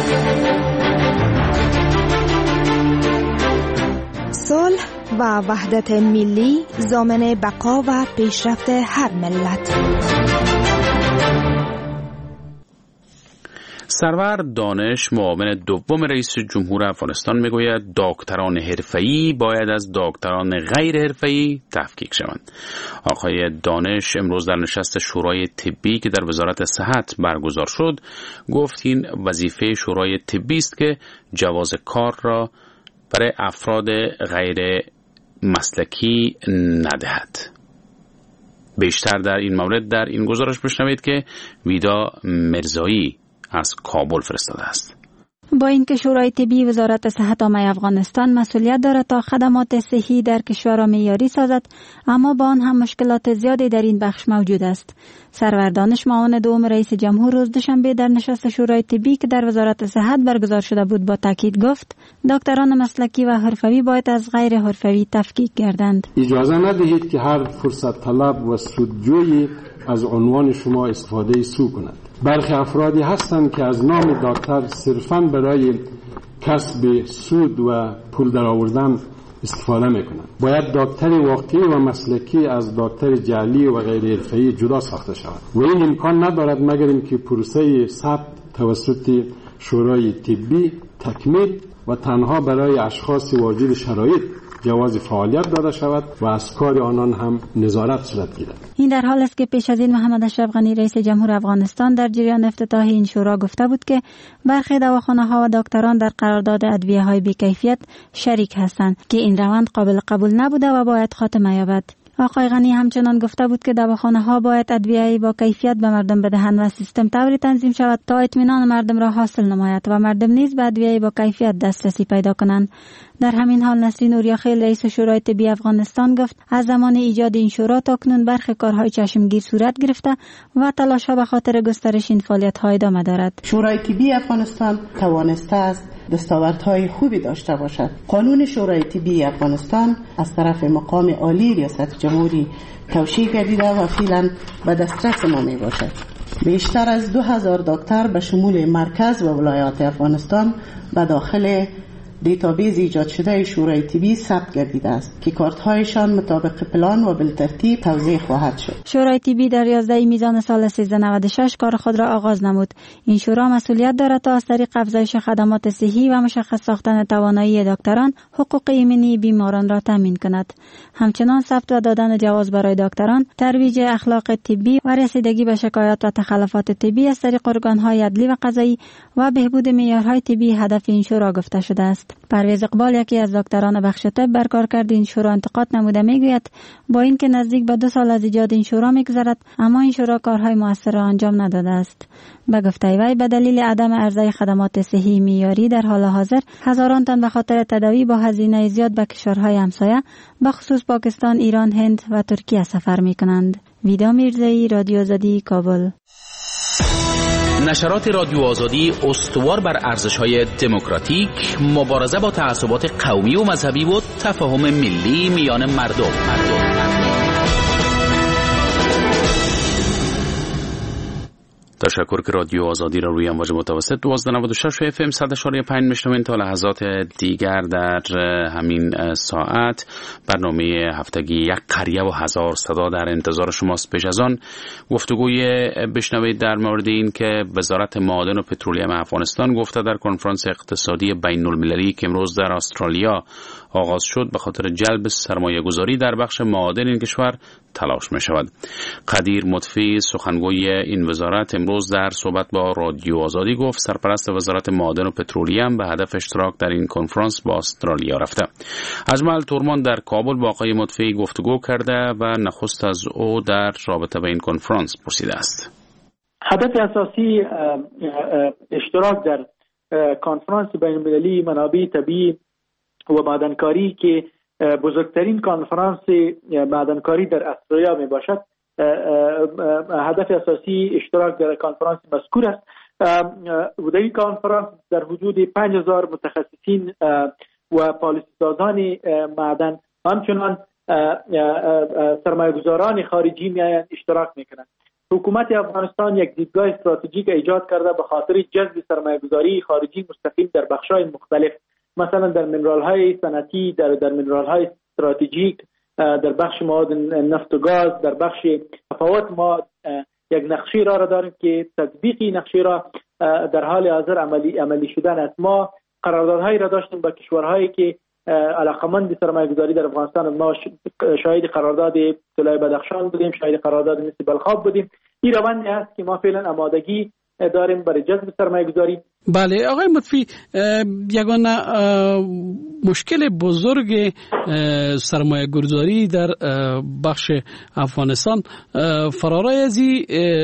Speaker 14: صلح و وحدت ملی ضامن بقا و پیشرفت هر ملت.
Speaker 1: سرور دانش معاون دوم رئیس جمهور افغانستان میگوید دکتران حرفه‌ای باید از دکتران غیر حرفه‌ای تفکیک شوند. آقای دانش امروز در نشست شورای طبی که در وزارت صحت برگزار شد گفت این وظیفه شورای طبی است که جواز کار را برای افراد غیر مسلکی ندهد. بیشتر در این مورد در این گزارش بشنوید که ویدا مرزایی از کابل فرستاده است.
Speaker 7: با اینکه شورای طبی وزارت صحت عامه افغانستان مسئولیت دارد تا خدمات صحی در کشور را معیاری سازد، اما با آن هم مشکلات زیادی در این بخش موجود است. سرور دانش معاون دوم رئیس جمهور روز دوشنبه در نشست شورای طبی که در وزارت صحت برگزار شده بود با تاکید گفت دکتران مسلکی و حرفوی باید از غیر حرفوی تفکیک گردند.
Speaker 8: اجازه ندهید که هر فرصت طلب و سودجویی از عنوان شما استفاده سو کند. برخی افرادی هستند که از نام دکتر صرفاً برای کسب سود و پول درآوردن استفاده میکنند. باید دکتر واقعی و مسلکی از دکتر جعلی و غیر حرفه‌ای جدا ساخته شود و این امکان ندارد مگر اینکه پروسه ثبت توسط شورای طبی تکمیل و تنها برای اشخاص واجد شرایط جواز فعالیت داده شود و از کار آنان هم نظارت صورت گیرد.
Speaker 7: این در حال است که پیش از این محمد اشرف غنی رئیس جمهور افغانستان در جریان افتتاح این شورا گفته بود که برخی دواخانه‌ها و دکتران در قرارداد ادویه‌های بی‌کیفیت شریک هستند که این روند قابل قبول نبوده و باید خاتمه یابد. آقای غنی همچنان گفته بود که دواخانه‌ها باید ادویه‌ای با کیفیت به مردم بدهند و سیستم طوری تنظیم شود تا اطمینان مردم را حاصل نماید و مردم نیز به ادویه‌ای با کیفیت دسترسی پیدا کنند. در همین حال نسرین اوریاخیل رئیس شورای طبی افغانستان گفت از زمان ایجاد این شورا تاکنون برخی کارهای چشمگیر صورت گرفته و تلاش‌ها به خاطر گسترش این فعالیت‌ها ادامه دارد.
Speaker 5: شورای طبی افغانستان توانسته است دستاوردهای خوبی داشته باشد. قانون شورای طبی افغانستان از طرف مقام عالی ریاست جمهوری توشیح گردیده و فعلا به دسترس ما می باشد. بیشتر از دو هزار دکتر به شمول مرکز و ولایات افغانستان به داخل دیتابیس ایجاد شده شورای طبی ثبت گردیده است که کارت‌هایشان مطابق پلان و بالترتیب توزیع خواهد شد.
Speaker 7: شورای طبی در یازده میزان سال سیزده نود و شش کار خود را آغاز نمود. این شورا مسئولیت دارد تا از طریق افزایش خدمات صحی و مشخص ساختن توانایی دکتران حقوق ایمنی بیماران را تامین کند. همچنان ثبت و دادن جواز برای دکتران، ترویج اخلاق طبی و رسیدگی به شکایات و تخلفات طبی از طریق ارگان‌های عدلی و قضایی و بهبود معیارهای طبی هدف این شورا گفته شده است. پرویز اقبال یکی از دکتران بخش طب بر کارکرد این شورا انتقاد نموده میگوید با اینکه نزدیک به دو سال از ایجاد این شورا میگذرد اما این شورا کارهای موثر را انجام نداده است. به گفته وی به دلیل عدم عرضه خدمات صحی معیاری در حال حاضر هزاران تن به خاطر تداوی با هزینه زیاد به کشورهای همسایه به خصوص پاکستان، ایران، هند و ترکیه سفر میکنند. ویدا میرزایی، رادیو آزادی، کابل.
Speaker 1: نشرات رادیو آزادی استوار بر ارزش‌های دموکراتیک، مبارزه با تعصبات قومی و مذهبی و تفاهم ملی میان مردم. مردم. تشکر که رادیو آزادی را روی امواج متوسط دوازده نود و شش اف ام صد و چهار و پنج میشنوید. تا لحظات دیگر در همین ساعت برنامه هفتگی یک قریه و هزار صدا در انتظار شماست. پیش از آن گفتگوی بشنوید در مورد این که وزارت معادن و پترولیم افغانستان گفته در کنفرانس اقتصادی بین المللی که امروز در استرالیا آغاز شد به خاطر جلب سرمایه گذاری در بخش معادن این کشور تلاش می شود. قدیر مطفی سخنگوی این وزارت امروز در صحبت با رادیو آزادی گفت سرپرست وزارت معادن و پترولیم به هدف اشتراک در این کنفرانس با استرالیا رفته. اجمل تورمان در کابل با آقای مطفی گفتگو کرده و نخست از او در رابطه به این کنفرانس پرسیده است.
Speaker 15: هدف اساسی اشتراک در کنفرانس بین المللی منابع طبیعی و معدنکاری که بزرگترین کنفرانس معدنکاری در استرالیا می باشد، هدف اساسی اشتراک در کنفرانس مذکور است. و در این کنفرانس در حدود پنج هزار متخصصین و پالیسی سازان معدن همچنان سرمایه‌گذاران خارجی میآیند اشتراک میکنند. حکومت افغانستان یک دیدگاه استراتژیک ایجاد کرده به خاطر جذب سرمایه‌گذاری خارجی مستقیم در بخش‌های مختلف، مثلا در منرال‌های صنعتی، در در منرال‌های استراتژیک، در بخش مواد نفت و گاز، در بخش تفاوت ما یک نقشه را داریم که تطبیقی نقشه را در حال حاضر عملی عملی شدن است. ما قراردادهایی را داشتیم با کشورهایی که علاقمند سرمایه‌گذاری در افغانستان. ما شاهد قرارداد طلای بدخشان بودیم، شاهد قرارداد مثل بلخاب بودیم. این روندی است که ما فعلا آمادگی داریم برای جذب سرمایه گذاری.
Speaker 3: بله آقای مطفی، یگانه مشکل بزرگ سرمایه گذاری در بخش افغانستان فرارای از این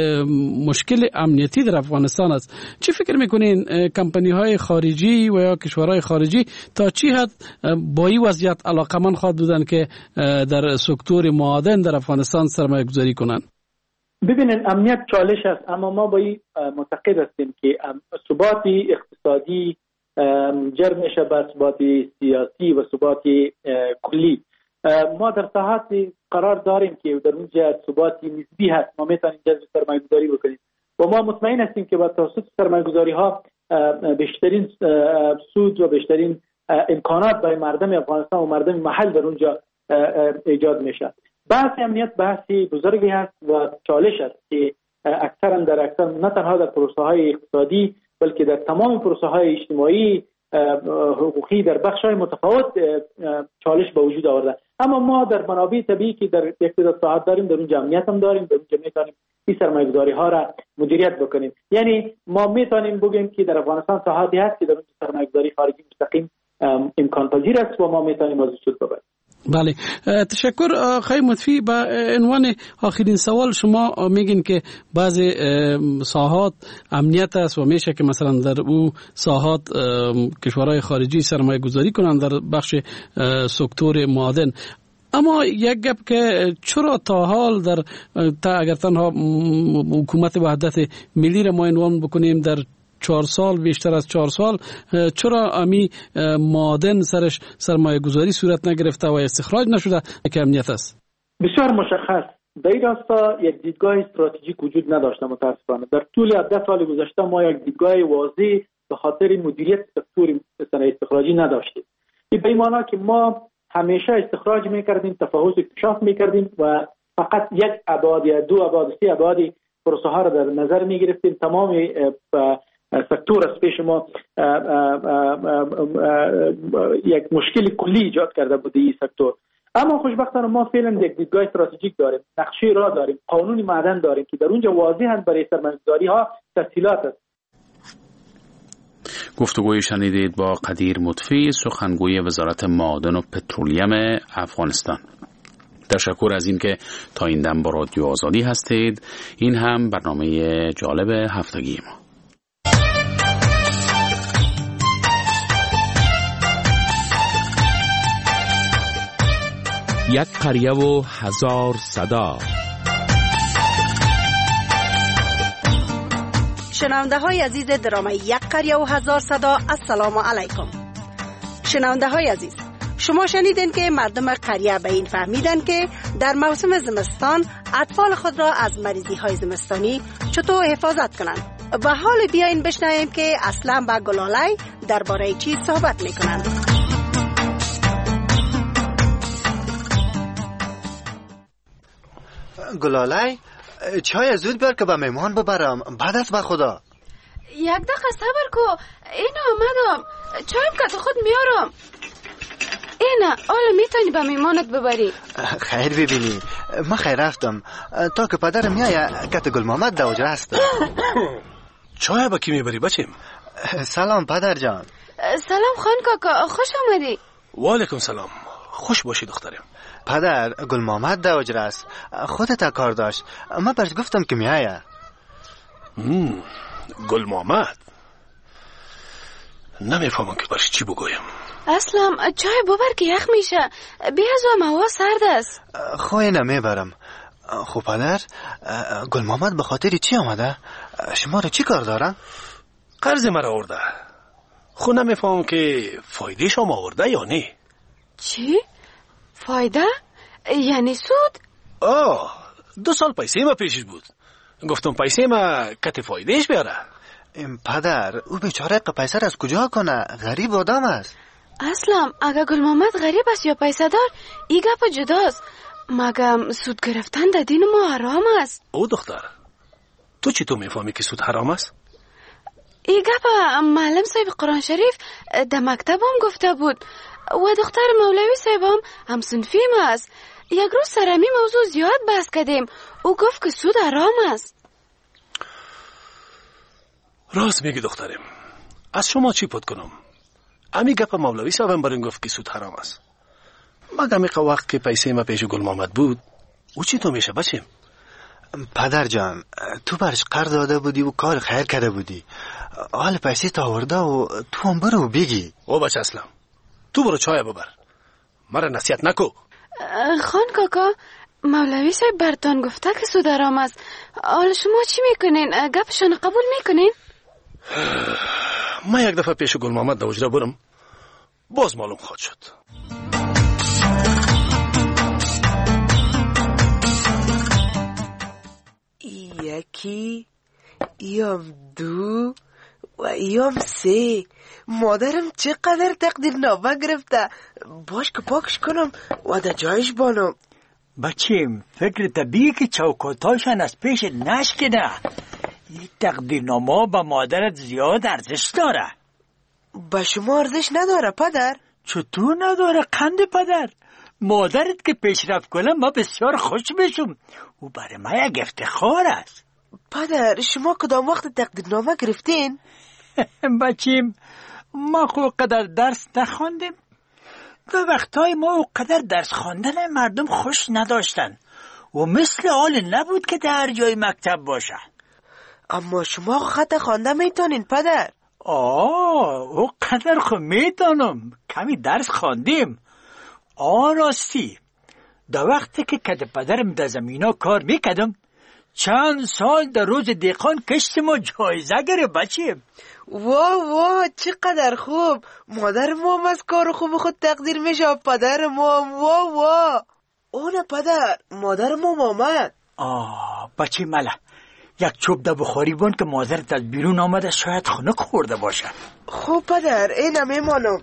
Speaker 3: مشکل امنیتی در افغانستان است. چی فکر میکنین کمپانی های خارجی و یا کشورهای خارجی تا چی حد با این وضعیت علاقمند خواهد بودن که در سکتور معادن در افغانستان سرمایه گذاری کنند؟
Speaker 15: ببینید امنیت چالش است، اما ما با این معتقد هستیم که ثبات اقتصادی جر میشه به ثبات سیاسی و ثبات کلی. ما در ساحات قرار داریم که در اونجا ثبات نسبی هست، ما میتونیم جذب سرمایه گذاری بکنیم و ما مطمئن هستیم که با توسط سرمایه گذاری ها بیشترین سود و بیشترین امکانات برای مردم افغانستان و مردم محل در اونجا ایجاد میشه. بحث امنیت بحثی بزرگی هست و چالش است که اکثرا در اکثر نه تنها در پروسه های اقتصادی بلکه در تمام پروسه های اجتماعی حقوقی در بخش های متفاوت چالش به وجود آورده. اما ما در منابع طبیعی که در یک تعداد ساحات داریم، در اونجا امنیت هم داریم، در اونجا میتونیم این سرمایه گذاری ها را مدیریت بکنیم. یعنی ما میتونیم بگیم که در افغانستان ساحاتی هست که در اونجا سرمایه گذاری خارجی مستقیم امکان پذیر است و ما میتونیم از سود ببریم.
Speaker 3: بله، تشکر آقای مطفی. با عنوان آخرین سوال، شما میگین که بعضی ساحات امنیت است و میشه که مثلا در او ساحات کشورهای خارجی سرمایه گذاری کنند در بخش سکتور معادن. اما یک گپ که چرا تا حال در تا اگر تنها حکومت وحدت ملی را ما عنوان بکنیم در چهار سال، بیشتر از چهار سال، چرا امی معادن سرش سرمایه گذاری صورت نگرفته و استخراج نشده که امنیت است؟
Speaker 15: بسیار مشخص. در این راستا یک دیدگاه استراتژیک وجود نداشته متاسفانه. در طول ده سال گذشته ما یک دیدگاه واضح به خاطر مدیریت سکتور صنایع استخراجی نداشتیم. این به این معنی که ما همیشه استخراج میکردیم، تفاوت اکتشاف میکردیم و فقط یک ابعاد یا دو ابعاد سه ابعاد پروسه ها را در نظر میگرفتیم. تمام سکتور از پیش ما یک مشکل کلی ایجاد کرده بود این سکتور. اما خوشبختانه ما فعلا یک دیدگاه استراتژیک داریم، نقشه راه داریم، قانون معدن داریم که در اونجا واضحاً برای سرمایه‌گذاری ها تسهیلات است.
Speaker 1: گفتگوی شنیدید با قدیر مطفی، سخنگوی وزارت معادن و پترولیم افغانستان. تشکر از این که تا این دم با رادیو آزادی هستید. این هم برنامه جالب هفتگی ما.
Speaker 16: یک قریه و هزار صدا.
Speaker 18: شنونده های عزیز درامه یک قریه و هزار صدا، السلام علیکم. شنونده های عزیز، شما شنیدین که مردم قریه به این فهمیدن که در موسم زمستان اطفال خود را از مریضی های زمستانی چطور حفاظت کنند. و حال بیاین بشنویم که اصلا با گلالی درباره چی صحبت میکنند.
Speaker 19: گلالی، چای زود بیار که به مهمان ببرم. بعد از به خدا.
Speaker 6: یک دقیقه صبر کو. اینا آمدم. چایم که خود میارم. اینا حالا میتونی به مهمانت ببری.
Speaker 19: خیر ببینی، من خیر رفتم تا که پدرم میایه کت گل محمد دوجه است.
Speaker 20: چای با کی میبری بچیم؟
Speaker 19: سلام پدر جان.
Speaker 6: سلام خان کاکا، خوش آمدی.
Speaker 20: و علیکم سلام، خوش باشی دخترم.
Speaker 19: پدر، گل محمد دوجه است. خودت کار داشت، من برش گفتم که میایه.
Speaker 20: گل محمد، نمیفهمم که برش چی بگویم.
Speaker 6: اصلا چای ببر که یخ میشه. بیازم هوا سرد است.
Speaker 19: خواه نمیبرم. خب پدر، گل محمد به خاطر چی آمده؟ شما رو چی کار داره؟
Speaker 20: قرض مرا آورده. خو نمیفهمم که فایده شما آورده یا نه.
Speaker 6: چی؟ فایده؟ یعنی سود؟
Speaker 20: آه، دو سال پیسه ما پیشش بود. گفتم پیسه ما کت فایدهش بیاره.
Speaker 19: پدر، او بیچاره که پیسه از کجا کنه؟ غریب آدم است.
Speaker 6: اصلا اگه گل محمد غریب است یا پیسه دار، ای گپ جداست. مگم سود گرفتن در دین ما حرام است؟
Speaker 20: او دختر، تو چی تو میفهمی که سود حرام است؟
Speaker 6: ای گپ معلم صاحب قرآن شریف در مکتب هم گفته بود و دختر مولوی صاحب هم هم صنفیم است. یک روز سرمی موضوع زیاد بحث کردیم. او گفت که سود حرام است.
Speaker 20: راست میگی دخترم. از شما چی پد کنم؟ امی گپ مولوی صاحبم برین گفت که سود حرام است. مگه میقه وقت که پیسه ما پیش گل محمد بود او چی تو میشه بچیم؟
Speaker 19: پدر جان تو برش قرض داده بودی و کار خیر کرده بودی. حال پیسه تا آورده و تو هم برو بگی.
Speaker 20: او بچه اسلام تو برو چای ببر، مرا نصیحت نکو.
Speaker 6: خان کاکا مولوی صاحب برتان گفته که سود حرام است. حالا شما چی میکنین؟ گپشان قبول میکنین؟
Speaker 20: ما یک دفعه پیش گل محمد در حجره برم باز معلوم خواهد شد.
Speaker 4: یکی یام دو و یام سه. مادرم چقدر تقدیرنامه گرفته. باش که پاکش کنم و در جایش بانم.
Speaker 9: بچیم فکر طبیعی که چوکاتاشن از پیش نشکنه. این تقدیرنامه با مادرت زیاد ارزش داره.
Speaker 4: با شما ارزش نداره پدر؟
Speaker 9: چطور نداره قند پدر؟ مادرت که پیشرفت کنه ما بسیار خوش بشم. او برای ما یک افتخار است.
Speaker 4: پدر شما کدام وقت تقدیرنامه گرفتین؟
Speaker 9: بچیم ما خو قدر درس نخواندیم. که وقتای ما او قدر درس خواندن مردم خوش نداشتن و مثل حال نبود که در جای مکتب باشه.
Speaker 4: اما شما خط خوانده میتونین پدر؟
Speaker 9: آه او قدر خو میتونم. کمی درس خواندیم. آه راستی در وقتی که کد پدرم در زمینا کار میکدم چند سال در روز دیقان کشتم و جایزه گره بچیم.
Speaker 4: واه واه چقدر خوب. مادر ما از کار خوب خود تقدیر میشه. پدر ما واه واه. اونه پدر مادر ما آمد.
Speaker 9: آه بچه ملا یک چوب در بخاری بان که مادرت از بیرون آمده شاید خنک خورده باشه.
Speaker 4: خوب پدر اینم میمانم.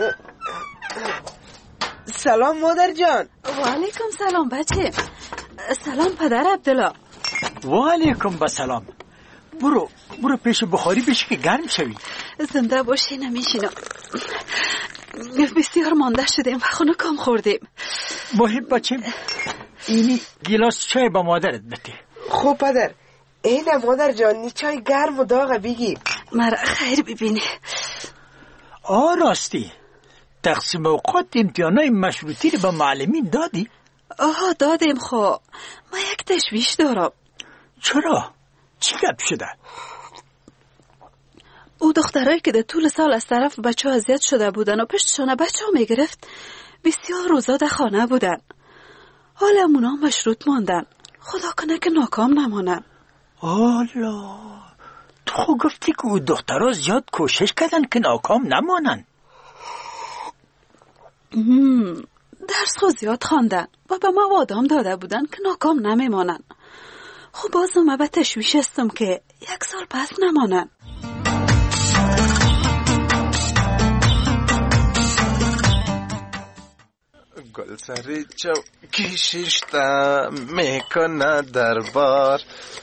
Speaker 4: سلام مادر جان.
Speaker 6: و علیکم سلام بچه. سلام پدر عبدالله.
Speaker 9: و علیکم بسلام. برو برو پیش بخاری بشی که گرم شوی.
Speaker 6: زنده باشی نمیشینم. بسیار مانده شدیم و خنکم خوردیم.
Speaker 9: محب بچیم اینی گیلاس چای با مادرت بده.
Speaker 4: خوب پدر اینه مادر جان نی چای گرم و داغه بگی.
Speaker 6: مرا خیر ببینی.
Speaker 9: آه راستی تقسیم اوقات امتحانای مشروطی رو با معلمین دادی؟
Speaker 6: آها دادیم. خو ما یک تشویش دارم.
Speaker 9: چرا؟ چی گپ شده؟
Speaker 6: او دخترایی که در طول سال از طرف بچه ها اذیت شده بودن و پشتشانه بچه ها میگرفت بسیار روزا در خانه بودن. حالا امونا مشروط ماندن. خدا کنه که ناکام نمانن.
Speaker 9: آلا تو خود گفتی که او دخترها زیاد کوشش کردن که ناکام نمانن.
Speaker 6: درس خود زیاد خواندن و به ما وادام داده بودن که ناکام نمیمانن. خب باز ما به تشویش هستم که یک سال پس نمانن.
Speaker 17: گل سری چوکی شیشتا میکنه دربار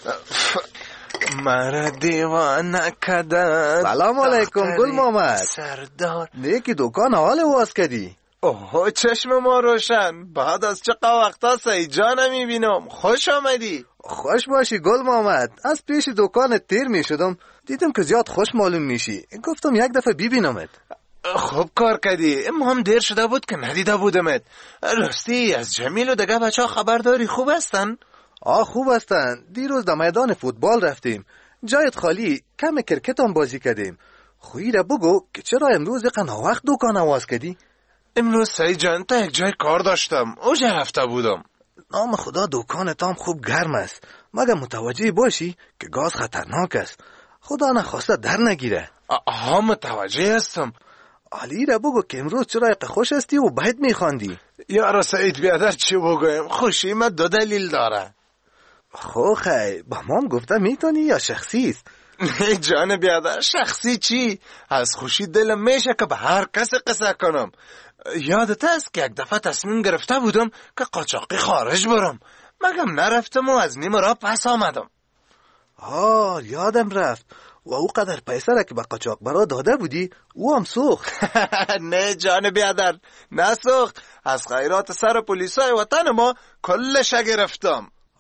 Speaker 17: مرا دیوانه کده.
Speaker 22: سلام علیکم گل محمد.
Speaker 17: سردار
Speaker 22: نیکی دکان حال واز کردی؟
Speaker 17: اوه چشم ما روشن. بعد از چه وقتا سعید جانم میبینم. خوش آمدی.
Speaker 22: خوش باشی گل محمد. از پیش دکان تیر میشدم دیدم که زیاد خوش معلوم میشی. گفتم یک دفعه ببینمت.
Speaker 17: خوب کار کردی. ما هم دیر شده بود که ندیده بودمت. راستی از جمیل و دگه بچه ها خبر داری؟ خوب هستن؟
Speaker 22: آه خوب هستن. دیروز در میدان فوتبال رفتیم. جایت خالی کم کرکت هم بازی کردیم. خویی را بگو که چرا امروز قنا وقت دکان آواز کردی؟
Speaker 17: امروز سعید جان تا یک جای کار داشتم اوجا رفته بودم.
Speaker 22: نام خدا دکانت هم خوب گرم است. مگه متوجه باشی که گاز خطرناک است. خدا نخواسته در نگیره.
Speaker 17: آها متوجه هستم.
Speaker 22: علی را بگو که امروز چرا یک خوش هستی و باید میخواندی.
Speaker 17: یارا سعید بیادر چی بگویم؟ خوشی من دو دلیل داره.
Speaker 22: خو خی با ما هم گفته میتونی یا شخصی است؟
Speaker 17: نه جان بیادر شخصی چی؟ از خوشی دلم میشه که به هر کس قصه کنم. یادت است که یک دفعه تصمیم گرفته بودم که قاچاقی خارج برم. مگم نرفتم و از نیم راه پس آمدم.
Speaker 22: آه یادم رفت. و او قدر پیسه را که به قاچاق برا داده بودی او هم سوخت.
Speaker 17: نه جان بیادر نه سوخت. از خیرات سر پلیسای وطن ما کلش گرفتم.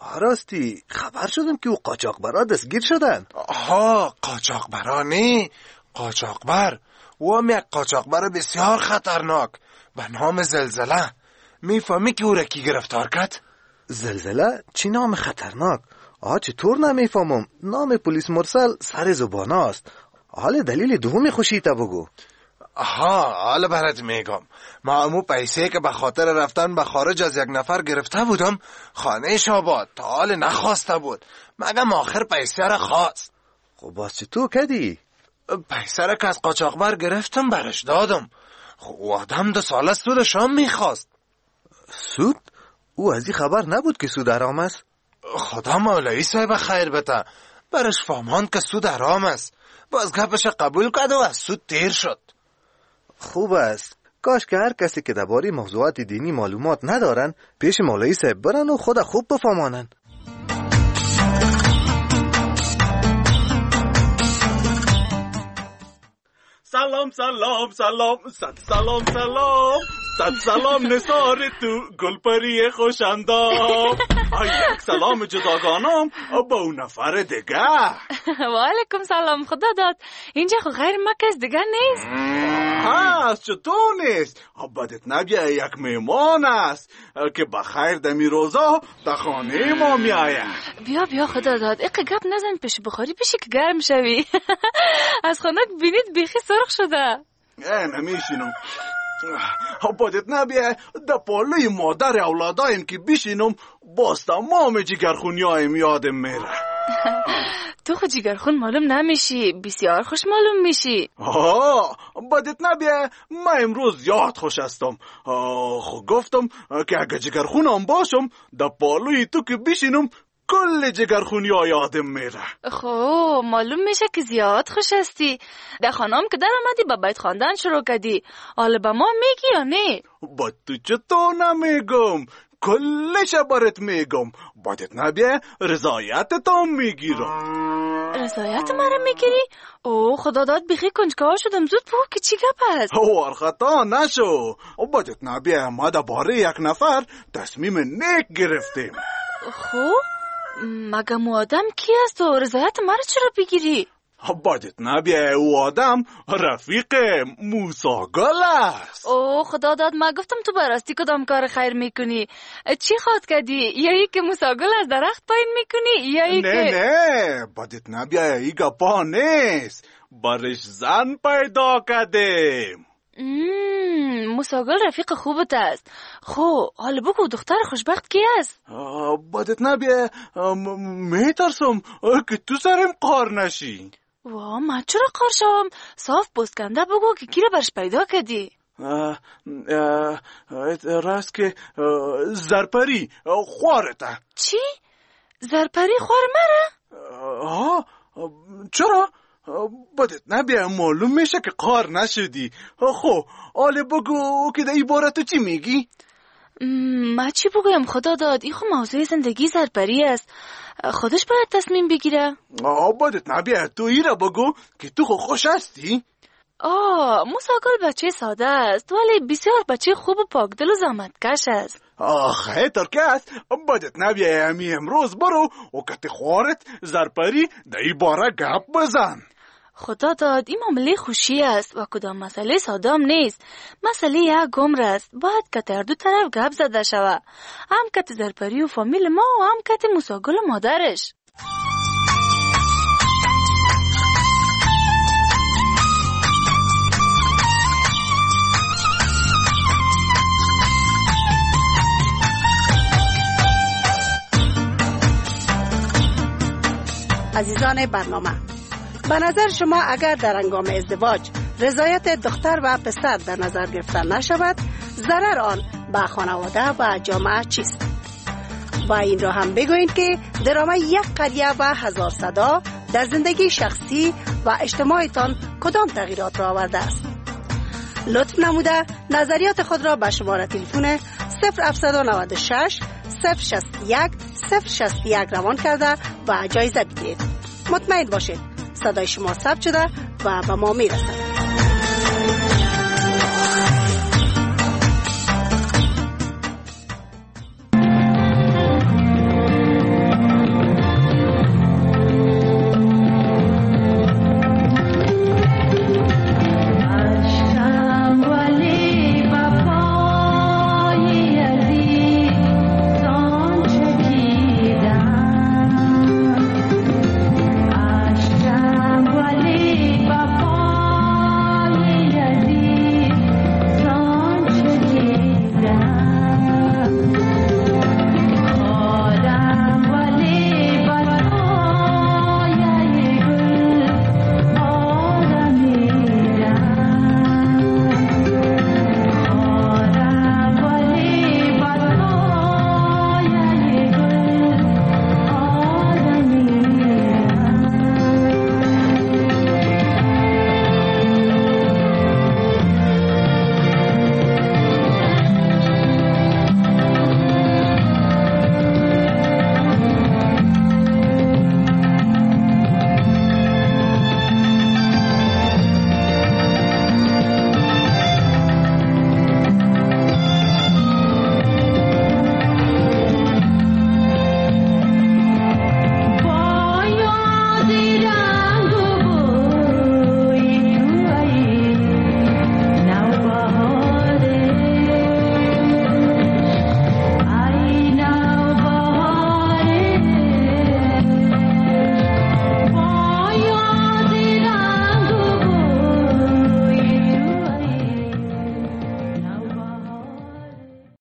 Speaker 22: راستی خبر شدم که او قاچاقبرا دستگیر شدن.
Speaker 17: آها، قاچاقبرا نه، قاچاقبر. او هم یک قاچاقبر بسیار خطرناک به نام زلزله. میفهمی که او را کی گرفتار کرد؟
Speaker 22: زلزله؟ چی نام خطرناک؟ آها چطور نمیفهمم. نام پلیس مرسل سر زبان است. حال دلیل دومی خوشی تا بگو.
Speaker 17: آها، حالا برات میگم. ما امو پیسه که به خاطر رفتن به خارج از یک نفر گرفته بودم خانه شاباد تا حال نخواسته بود، مگم آخر پیسه را خواست.
Speaker 22: خب باز چی تو کدی؟
Speaker 17: پیسه را که از قاچاقبر گرفتم برش دادم. خب آدم دو ساله سودش هم میخواست.
Speaker 22: سود؟ او از این خبر نبود که سود حرام است؟
Speaker 17: خدا مولوی صاحب خیر بده، برش فهماند که سود حرام است. باز گپش قبول کرد و از سود تیر شد.
Speaker 22: خوب است. کاش که هر کسی که درباره موضوعات دینی معلومات ندارن پیش مولوی صاحب برن و خود خوب بفهمانن.
Speaker 12: سلام سلام سلام صد سلام سلام صد سلام نثار تو گلپری خوشندام. یک سلام جداگانم با اون نفر دیگه.
Speaker 21: و علیکم سلام. خدا داد اینجا خو غیر ما کس دیگه نیست.
Speaker 12: هست چطور نیست؟ بدت نبیه یک میمان است که بخیر دمی روزا در خانه ما می آید.
Speaker 21: بیا بیا خدا داد اقی گپ نزن پیش بخاری پیشی که گرم شوی. از خانک بینید بیخی سرخ شده.
Speaker 12: اه نمیشینم. بدت نبیه در پالوی مادر اولادایم که بشینم باز تمام جگرخونیایم یادم میره.
Speaker 21: تو خود جگرخون معلوم نمیشی، بسیار خوش معلوم میشی.
Speaker 12: آه بدت نبیه من امروز یاد خوش هستم. خب گفتم که اگه جگرخونم باشم در پالوی تو که بشینم کل جگرخونی ها یادم میره.
Speaker 21: خب معلوم میشه که زیاد خوش هستی. در خانم که در آمدی با بیت خواندن شروع کردی، حالا با ما میگی یا نه؟
Speaker 12: با تو چطور نمیگم، کلش برات میگم. بدت نبیه رضایتت هم میگیرم.
Speaker 21: رضایت مرا میگیری؟ او خدا داد بیخی کنجکاو شدم. زود بگو که چی گپ است؟
Speaker 12: او خطا نشو. بدت نبیه ما در باره یک نفر تصمیم نیک گرفتیم.
Speaker 21: خب مگم او آدم کی است و رضایت مرا چرا بگیری؟
Speaker 12: بدت نبیه او آدم رفیق موسی گل است.
Speaker 21: او خدا داد ما گفتم تو براستی کدام کار خیر میکنی. چی خواد کردی؟ یا ای که موسی گل از درخت پایین میکنی یا ای
Speaker 12: نه
Speaker 21: که
Speaker 12: نه بدت نبیه ای گپا نیست. برش زن پیدا کردیم.
Speaker 21: موساگل رفیق خوبت است. خب حالا بگو دختر خوشبخت کی است؟
Speaker 12: بدت نبیه میترسم که تو سرم قار نشی.
Speaker 21: وا من چرا قار شوم؟ صاف بسکنده بگو که کی را برش پیدا کردی.
Speaker 12: راست که زرپری خوارته.
Speaker 21: چی؟ زرپری خوار مره؟
Speaker 12: ها چرا؟ بدت نبیه معلوم میشه که قار نشدی. خب حالا بگو که در این باره تو چی میگی؟
Speaker 21: ما چی بگویم خدا داد؟ این خب موضوع زندگی زرپری است، خودش باید تصمیم بگیره.
Speaker 12: بدت نبیه تو ای را بگو که تو خود خوش هستی.
Speaker 21: آه موساگل بچه ساده است ولی بسیار بچه خوب و پاکدل و زحمتکش است.
Speaker 12: آخه ترکه است. بدت نبیه همی امروز برو و کت خوارت زرپری در این باره گپ بزن.
Speaker 21: خدا داد این معامله خوشی است و کدام مسئله ساده نیست. مسئله یک گمر است، باید که در دو طرف گپ زده شوه، هم کت زرپری و فامیل ما و هم کت موساگل و مادرش.
Speaker 18: عزیزان برنامه، به نظر شما اگر در هنگام ازدواج رضایت دختر و پسر در نظر گرفته نشود، ضرر آن به خانواده و جامعه چیست؟ و این را هم بگویید که درام یک قریه و هزار صدا در زندگی شخصی و اجتماعیتان کدام تغییرات را آورده است؟ لطف نموده نظریات خود را به شماره تلفن صفر هفت نه شش صفر شش یک صفر شش یک روان کرده و جایزه بدهید. مطمئن باشید صدای شما ثبت شده و به ما میرسد.